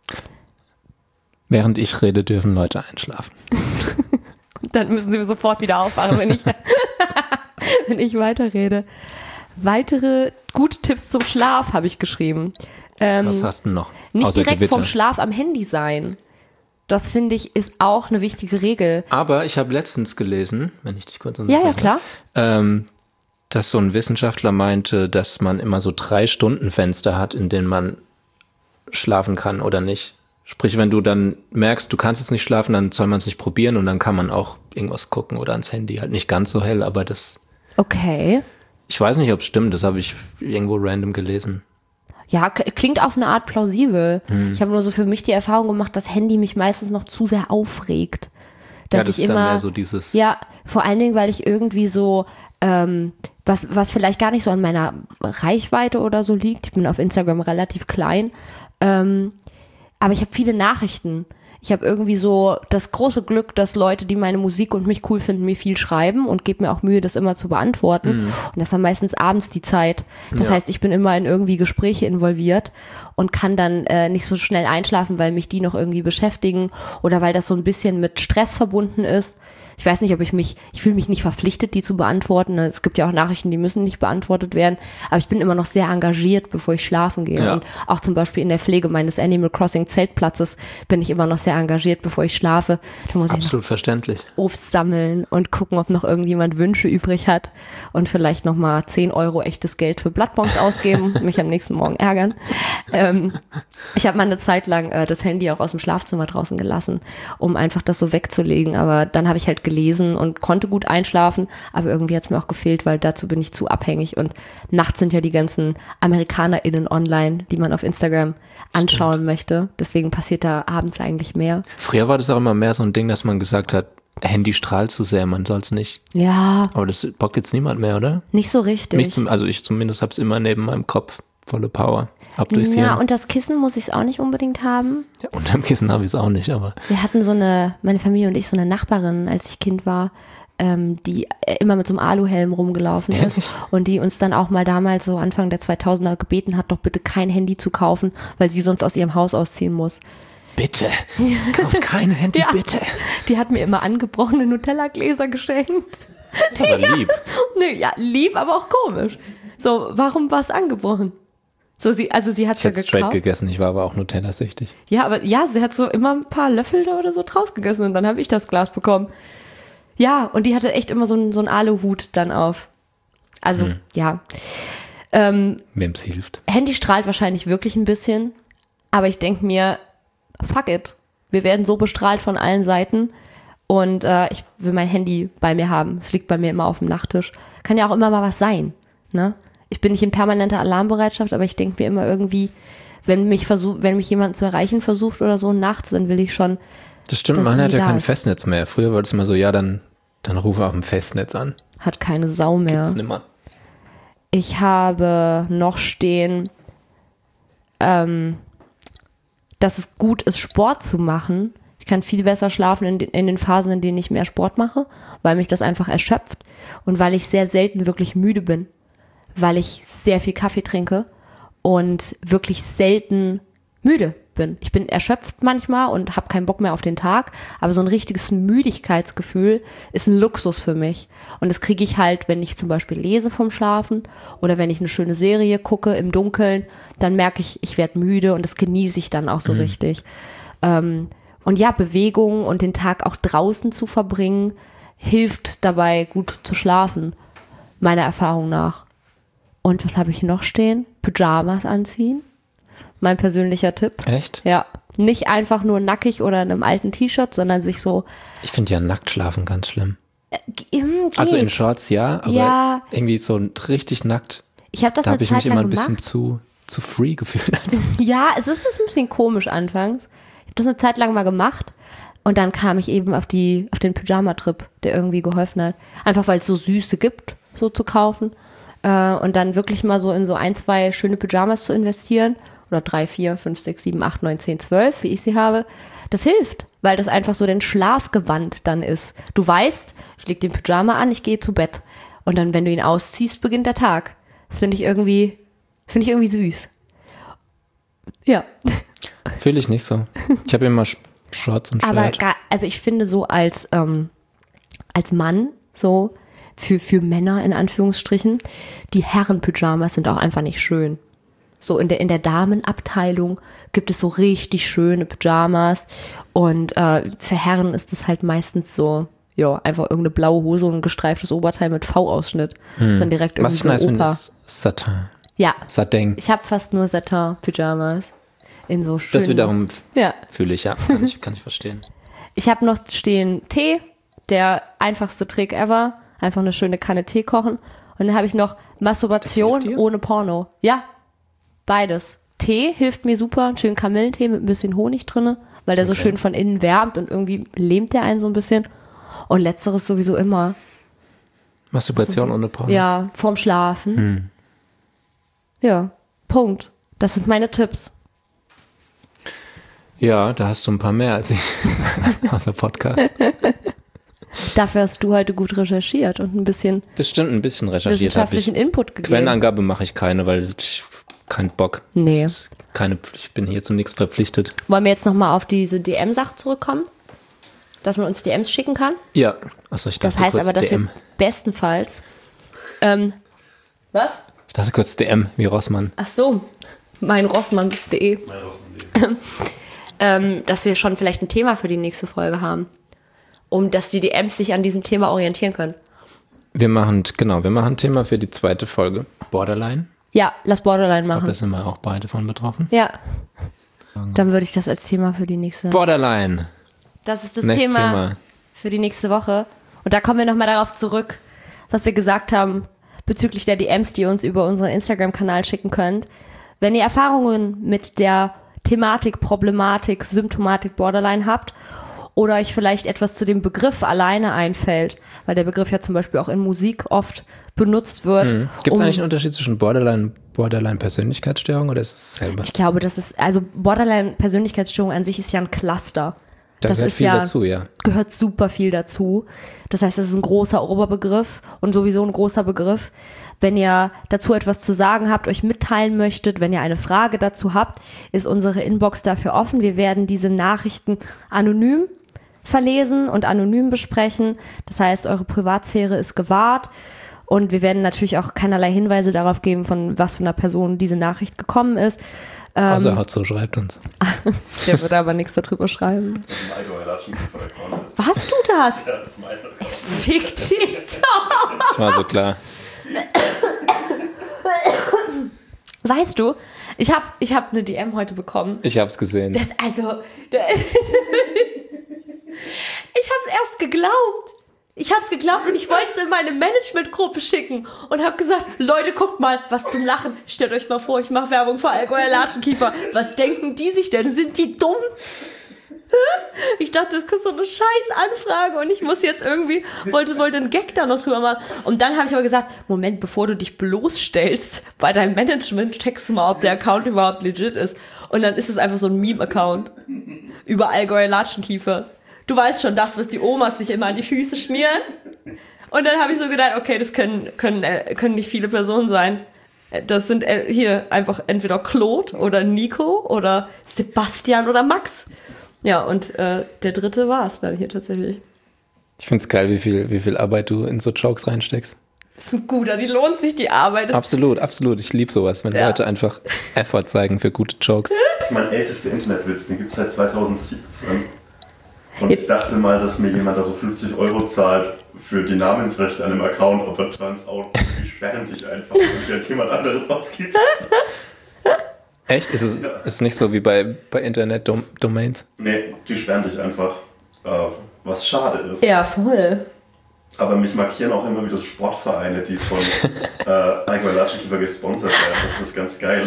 Während ich rede, dürfen Leute einschlafen. Dann müssen sie sofort wieder aufwachen, wenn ich, wenn ich weiterrede. Weitere gute Tipps zum Schlaf habe ich geschrieben. Ähm, Was hast du noch? Nicht Außer direkt Gewitter. vom Schlaf am Handy sein. Das finde ich ist auch eine wichtige Regel. Aber ich habe letztens gelesen, wenn ich dich kurz Ja, unterbreche, ja, klar. ähm, dass so ein Wissenschaftler meinte, dass man immer so drei Stunden Fenster hat, in denen man schlafen kann oder nicht. Sprich, wenn du dann merkst, du kannst jetzt nicht schlafen, dann soll man es nicht probieren und dann kann man auch irgendwas gucken oder ans Handy. Halt nicht ganz so hell, aber das... Okay. Ich weiß nicht, ob es stimmt, das habe ich irgendwo random gelesen. Ja, k- klingt auf eine Art plausibel. Hm. Ich habe nur so für mich die Erfahrung gemacht, dass Handy mich meistens noch zu sehr aufregt. Dass ja, das ich ist immer, dann mehr so dieses... Ja, vor allen Dingen, weil ich irgendwie so, ähm, was, was vielleicht gar nicht so an meiner Reichweite oder so liegt. Ich bin auf Instagram relativ klein. Ähm, aber ich habe viele Nachrichten. Ich habe irgendwie so das große Glück, dass Leute, die meine Musik und mich cool finden, mir viel schreiben und gebe mir auch Mühe, das immer zu beantworten. Mhm. Und das haben meistens abends die Zeit. Das Ja. heißt, ich bin immer in irgendwie Gespräche involviert und kann dann äh, nicht so schnell einschlafen, weil mich die noch irgendwie beschäftigen oder weil das so ein bisschen mit Stress verbunden ist. Ich weiß nicht, ob ich mich, ich fühle mich nicht verpflichtet, die zu beantworten. Es gibt ja auch Nachrichten, die müssen nicht beantwortet werden. Aber ich bin immer noch sehr engagiert, bevor ich schlafen gehe. Ja. Und auch zum Beispiel in der Pflege meines Animal Crossing Zeltplatzes bin ich immer noch sehr engagiert, bevor ich schlafe. Da muss Absolut ich verständlich. noch Obst sammeln und gucken, ob noch irgendjemand Wünsche übrig hat und vielleicht nochmal zehn Euro echtes Geld für Bloodbonks ausgeben, mich am nächsten Morgen ärgern. Ähm, ich habe mal eine Zeit lang äh, das Handy auch aus dem Schlafzimmer draußen gelassen, um einfach das so wegzulegen. Aber dann habe ich halt gelesen und konnte gut einschlafen, aber irgendwie hat es mir auch gefehlt, weil dazu bin ich zu abhängig und nachts sind ja die ganzen AmerikanerInnen online, die man auf Instagram anschauen Stimmt. möchte. Deswegen passiert da abends eigentlich mehr. Früher war das auch immer mehr so ein Ding, dass man gesagt hat, Handy strahlt zu sehr, man soll es nicht. Ja. Aber das bockt jetzt niemand mehr, oder? Nicht so richtig. Mich zum, also ich zumindest habe es immer neben meinem Kopf. Volle Power. Ab durchs Ja, Hirn. und das Kissen muss ich es auch nicht unbedingt haben. Ja, unterm Kissen habe ich es auch nicht, aber. Wir hatten so eine, meine Familie und ich, so eine Nachbarin, als ich Kind war, ähm, die immer mit so einem Aluhelm rumgelaufen ist. Ehrlich? Und die uns dann auch mal damals so Anfang der zweitausender gebeten hat, doch bitte kein Handy zu kaufen, weil sie sonst aus ihrem Haus ausziehen muss. Bitte, kauft kein Handy, Ja. bitte. Die hat mir immer angebrochene Nutella-Gläser geschenkt. Das ist aber lieb. Nö, ja, lieb, aber auch komisch. So, warum war es angebrochen? So, sie, also sie hat Ich ja hätte straight gekauft. gegessen, ich war aber auch Nutella-süchtig. Ja, aber ja, sie hat so immer ein paar Löffel da oder so draus gegessen und dann habe ich das Glas bekommen. Ja, und die hatte echt immer so einen so einen Aluhut dann auf. Also, Hm. ja. Ähm, Wem es hilft. Handy strahlt wahrscheinlich wirklich ein bisschen, aber ich denke mir, fuck it. Wir werden so bestrahlt von allen Seiten und äh, ich will mein Handy bei mir haben. Es liegt bei mir immer auf dem Nachttisch. Kann ja auch immer mal was sein, ne? Ich bin nicht in permanenter Alarmbereitschaft, aber ich denke mir immer irgendwie, wenn mich versuch, wenn mich jemand zu erreichen versucht oder so nachts, dann will ich schon. Das stimmt, dass man hat nie ja da kein ist. Festnetz mehr. Früher war es immer so, ja, dann, dann rufe auf dem Festnetz an. Hat keine Sau mehr. Gibt's nimmer. Ich habe noch stehen, ähm, dass es gut ist, Sport zu machen. Ich kann viel besser schlafen in, den- in den Phasen, in denen ich mehr Sport mache, weil mich das einfach erschöpft und weil ich sehr selten wirklich müde bin, weil ich sehr viel Kaffee trinke und wirklich selten müde bin. Ich bin erschöpft manchmal und habe keinen Bock mehr auf den Tag, aber so ein richtiges Müdigkeitsgefühl ist ein Luxus für mich. Und das kriege ich halt, wenn ich zum Beispiel lese vom Schlafen oder wenn ich eine schöne Serie gucke im Dunkeln, dann merke ich, ich werde müde und das genieße ich dann auch so richtig. Ähm, und ja, Bewegung und den Tag auch draußen zu verbringen, hilft dabei, gut zu schlafen, meiner Erfahrung nach. Und was habe ich noch stehen? Pyjamas anziehen. Mein persönlicher Tipp. Echt? Ja, nicht einfach nur nackig oder in einem alten T-Shirt, sondern sich so. Ich finde ja nackt schlafen ganz schlimm. Geht. Also in Shorts ja, aber Ja. irgendwie so richtig nackt, Ich habe das da eine habe ich Zeit mich immer lang ein bisschen gemacht. zu, zu free gefühlt. Ja, es ist ein bisschen komisch anfangs. Ich habe das eine Zeit lang mal gemacht und dann kam ich eben auf die auf den Pyjama-Trip, der irgendwie geholfen hat. Einfach weil es so Süße gibt, so zu kaufen. Äh, und dann wirklich mal so in so ein, zwei schöne Pyjamas zu investieren. Oder drei, vier, fünf, sechs, sieben, acht, neun, zehn, zwölf, wie ich sie habe. Das hilft, weil das einfach so den Schlafgewand dann ist. Du weißt, ich lege den Pyjama an, ich gehe zu Bett. Und dann, wenn du ihn ausziehst, beginnt der Tag. Das finde ich irgendwie, finde ich irgendwie süß. Ja. Fühle ich nicht so. Ich habe immer Sh- Shorts und Aber Shirt. gar, also ich finde so als, ähm, als Mann, so für, für Männer in Anführungsstrichen, die Herren-Pyjamas sind auch einfach nicht schön. So in der, in der Damenabteilung gibt es so richtig schöne Pyjamas und äh, für Herren ist es halt meistens so, ja, einfach irgendeine blaue Hose und ein gestreiftes Oberteil mit V-Ausschnitt. Ist dann direkt Was irgendwie ich so nice finde, Opa. ist Satin. Ja, Satin. ich habe fast nur Satin-Pyjamas in so schönen. Das wiederum Ja. fühle ich, ja. Kann ich, kann ich verstehen. Ich habe noch stehen Tee, der einfachste Trick ever. Einfach eine schöne Kanne Tee kochen. Und dann habe ich noch Masturbation Das hilft dir? ohne Porno. Ja, beides. Tee hilft mir super, einen schönen Kamillentee mit ein bisschen Honig drinne, weil der so Okay. schön von innen wärmt und irgendwie lähmt der einen so ein bisschen. Und letzteres sowieso immer. Masturbation ohne Pornos. Ja, vorm Schlafen. Hm. Ja, Punkt. Das sind meine Tipps. Ja, da hast du ein paar mehr als ich aus dem Podcast. Dafür hast du heute gut recherchiert und ein bisschen Das stimmt, ein bisschen recherchiert habe ich. wissenschaftlichen Input gegeben. Quellenangabe mache ich keine, weil ich keinen Bock. Nee. Das ist keine, ich bin hier zu nichts verpflichtet. Wollen wir jetzt nochmal auf diese D M-Sache zurückkommen? Dass man uns D Ms schicken kann? Ja, achso, ich dachte Das heißt kurz aber, dass D M. wir bestenfalls ähm, was? Ich dachte kurz D M, wie Rossmann. Ach so, mein Rossmann punkt de. Mein Rossmann.de. ähm, dass wir schon vielleicht ein Thema für die nächste Folge haben. Um dass die D Ms sich an diesem Thema orientieren können. Wir machen, genau, wir machen ein Thema für die zweite Folge. Borderline. Ja, lass Borderline Ich glaube, machen. da sind wir auch beide von betroffen. Ja. Dann würde ich das als Thema für die nächste. Borderline. Das ist das Nächstes Thema, Thema. für die nächste Woche. Und da kommen wir nochmal darauf zurück, was wir gesagt haben bezüglich der D Ms, die ihr uns über unseren Instagram-Kanal schicken könnt. Wenn ihr Erfahrungen mit der Thematik, Problematik, Symptomatik Borderline habt oder euch vielleicht etwas zu dem Begriff alleine einfällt, weil der Begriff ja zum Beispiel auch in Musik oft benutzt wird. Mhm. Gibt es um- eigentlich einen Unterschied zwischen Borderline und Borderline-Persönlichkeitsstörung oder ist es dasselbe? Ich glaube, das ist, also Borderline-Persönlichkeitsstörung an sich ist ja ein Cluster. Da das gehört ist viel ja, dazu, ja. gehört super viel dazu. Das heißt, es ist ein großer Oberbegriff und sowieso ein großer Begriff. Wenn ihr dazu etwas zu sagen habt, euch mitteilen möchtet, wenn ihr eine Frage dazu habt, ist unsere Inbox dafür offen. Wir werden diese Nachrichten anonym verlesen und anonym besprechen. Das heißt, eure Privatsphäre ist gewahrt. Und wir werden natürlich auch keinerlei Hinweise darauf geben, von was für einer Person diese Nachricht gekommen ist. Außer Hotzo schreibt uns. Der würde aber nichts darüber schreiben. Warst du das? Ja, das ist meine. Fick dich doch! Das war so klar. Weißt du, ich habe ich hab eine D M heute bekommen. Ich hab's gesehen. Das, also, ich habe es erst geglaubt. Ich habe es geglaubt und ich wollte es in meine Managementgruppe schicken und habe gesagt, Leute, guckt mal, was zum Lachen. Stellt euch mal vor, ich mache Werbung für Allgäuer Latschenkiefer. Was denken die sich denn? Sind die dumm? Ich dachte, das ist so eine scheiß Anfrage und ich muss jetzt irgendwie, wollte, wollte einen Gag da noch drüber machen. Und dann habe ich aber gesagt, Moment, bevor du dich bloßstellst bei deinem Management, checkst du mal, ob der Account überhaupt legit ist. Und dann ist es einfach so ein Meme-Account über Allgäuer Latschenkiefer. Du weißt schon, das, was die Omas sich immer an die Füße schmieren. Und dann habe ich so gedacht, okay, das können, können, äh, können nicht viele Personen sein. Das sind äh, hier einfach entweder Claude oder Nico oder Sebastian oder Max. Ja, und äh, der dritte war es dann hier tatsächlich. Ich find's geil, wie viel, wie viel Arbeit du in so Jokes reinsteckst. Das ist ein guter, die lohnt sich die Arbeit. Das Absolut, absolut. Ich liebe sowas, wenn Ja. Leute einfach Effort zeigen für gute Jokes. Das ist mein ältester Internetwitz, den gibt es seit zweitausendsiebzehn. Und ich dachte mal, dass mir jemand da so fünfzig Euro zahlt für die Namensrechte an einem Account, aber turns out, die sperren dich einfach, wenn du jetzt jemand anderes ausgibst. Echt? Ist es Ja. ist nicht so wie bei, bei Internet-Domains? Nee, die sperren dich einfach. Äh, was schade ist. ja, voll. Aber mich markieren auch immer wieder so Sportvereine, die von äh, Allgäuer Latschenkiefer gesponsert werden. Das ist ganz geil.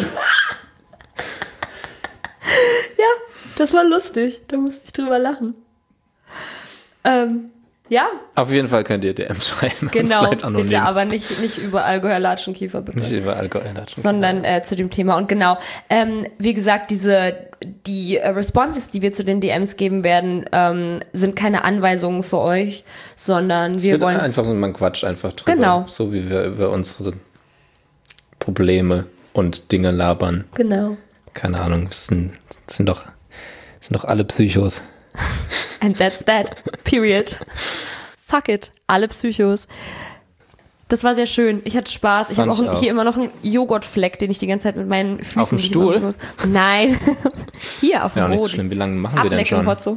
Ja, das war lustig. Da musste ich drüber lachen. Ähm, ja, Auf jeden Fall könnt ihr D M schreiben. genau. Es bleibt anonym. Bitte, aber nicht, nicht über Allgäuer Latschenkiefer, bitte. Nicht über Alkohol latschen. Sondern äh, zu dem Thema. Und genau, ähm, wie gesagt, diese die äh, Responses, die wir zu den D Ms geben werden, ähm, sind keine Anweisungen für euch, sondern Es wir wird wollen einfach so, man quatscht einfach drüber. Genau. So wie wir über unsere Probleme und Dinge labern. genau. Keine Ahnung, es sind, es sind doch, es sind doch alle Psychos. And that's that. Period. Fuck it. Alle Psychos. Das war sehr schön. Ich hatte Spaß. Ich habe Fand auch, ich ein, auch. hier immer noch einen Joghurtfleck, den ich die ganze Zeit mit meinen Füßen Auf dem nicht Stuhl? machen muss. Nein. Hier auf dem Ja, auch nicht so Boden. schlimm. Wie lange machen wir denn Ablecken, schon? Hotzo.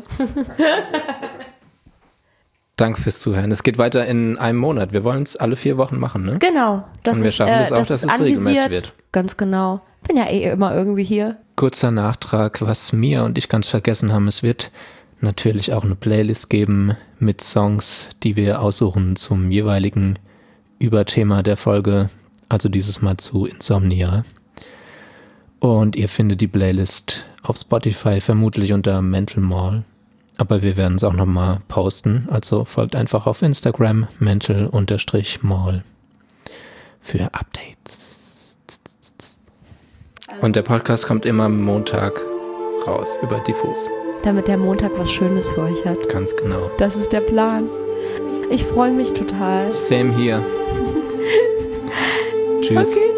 Danke fürs Zuhören. Es geht weiter in einem Monat. Wir wollen es alle vier Wochen machen, ne? Genau. Das Und wir ist, schaffen äh, das auch, das dass ist es regelmäßig anvisiert. wird. Ganz genau. Bin ja eh immer irgendwie hier. Kurzer Nachtrag, was Mia und ich ganz vergessen haben. Es wird natürlich auch eine Playlist geben mit Songs, die wir aussuchen zum jeweiligen Überthema der Folge. Also dieses Mal zu Insomnia. Und ihr findet die Playlist auf Spotify vermutlich unter Mental Mall. Aber wir werden es auch nochmal posten. Also folgt einfach auf Instagram mental-mall für Updates. Und der Podcast kommt immer am Montag raus über Diffus. Damit der Montag was Schönes für euch hat. Ganz genau. Das ist der Plan. Ich freue mich total. Same hier. Tschüss. Okay.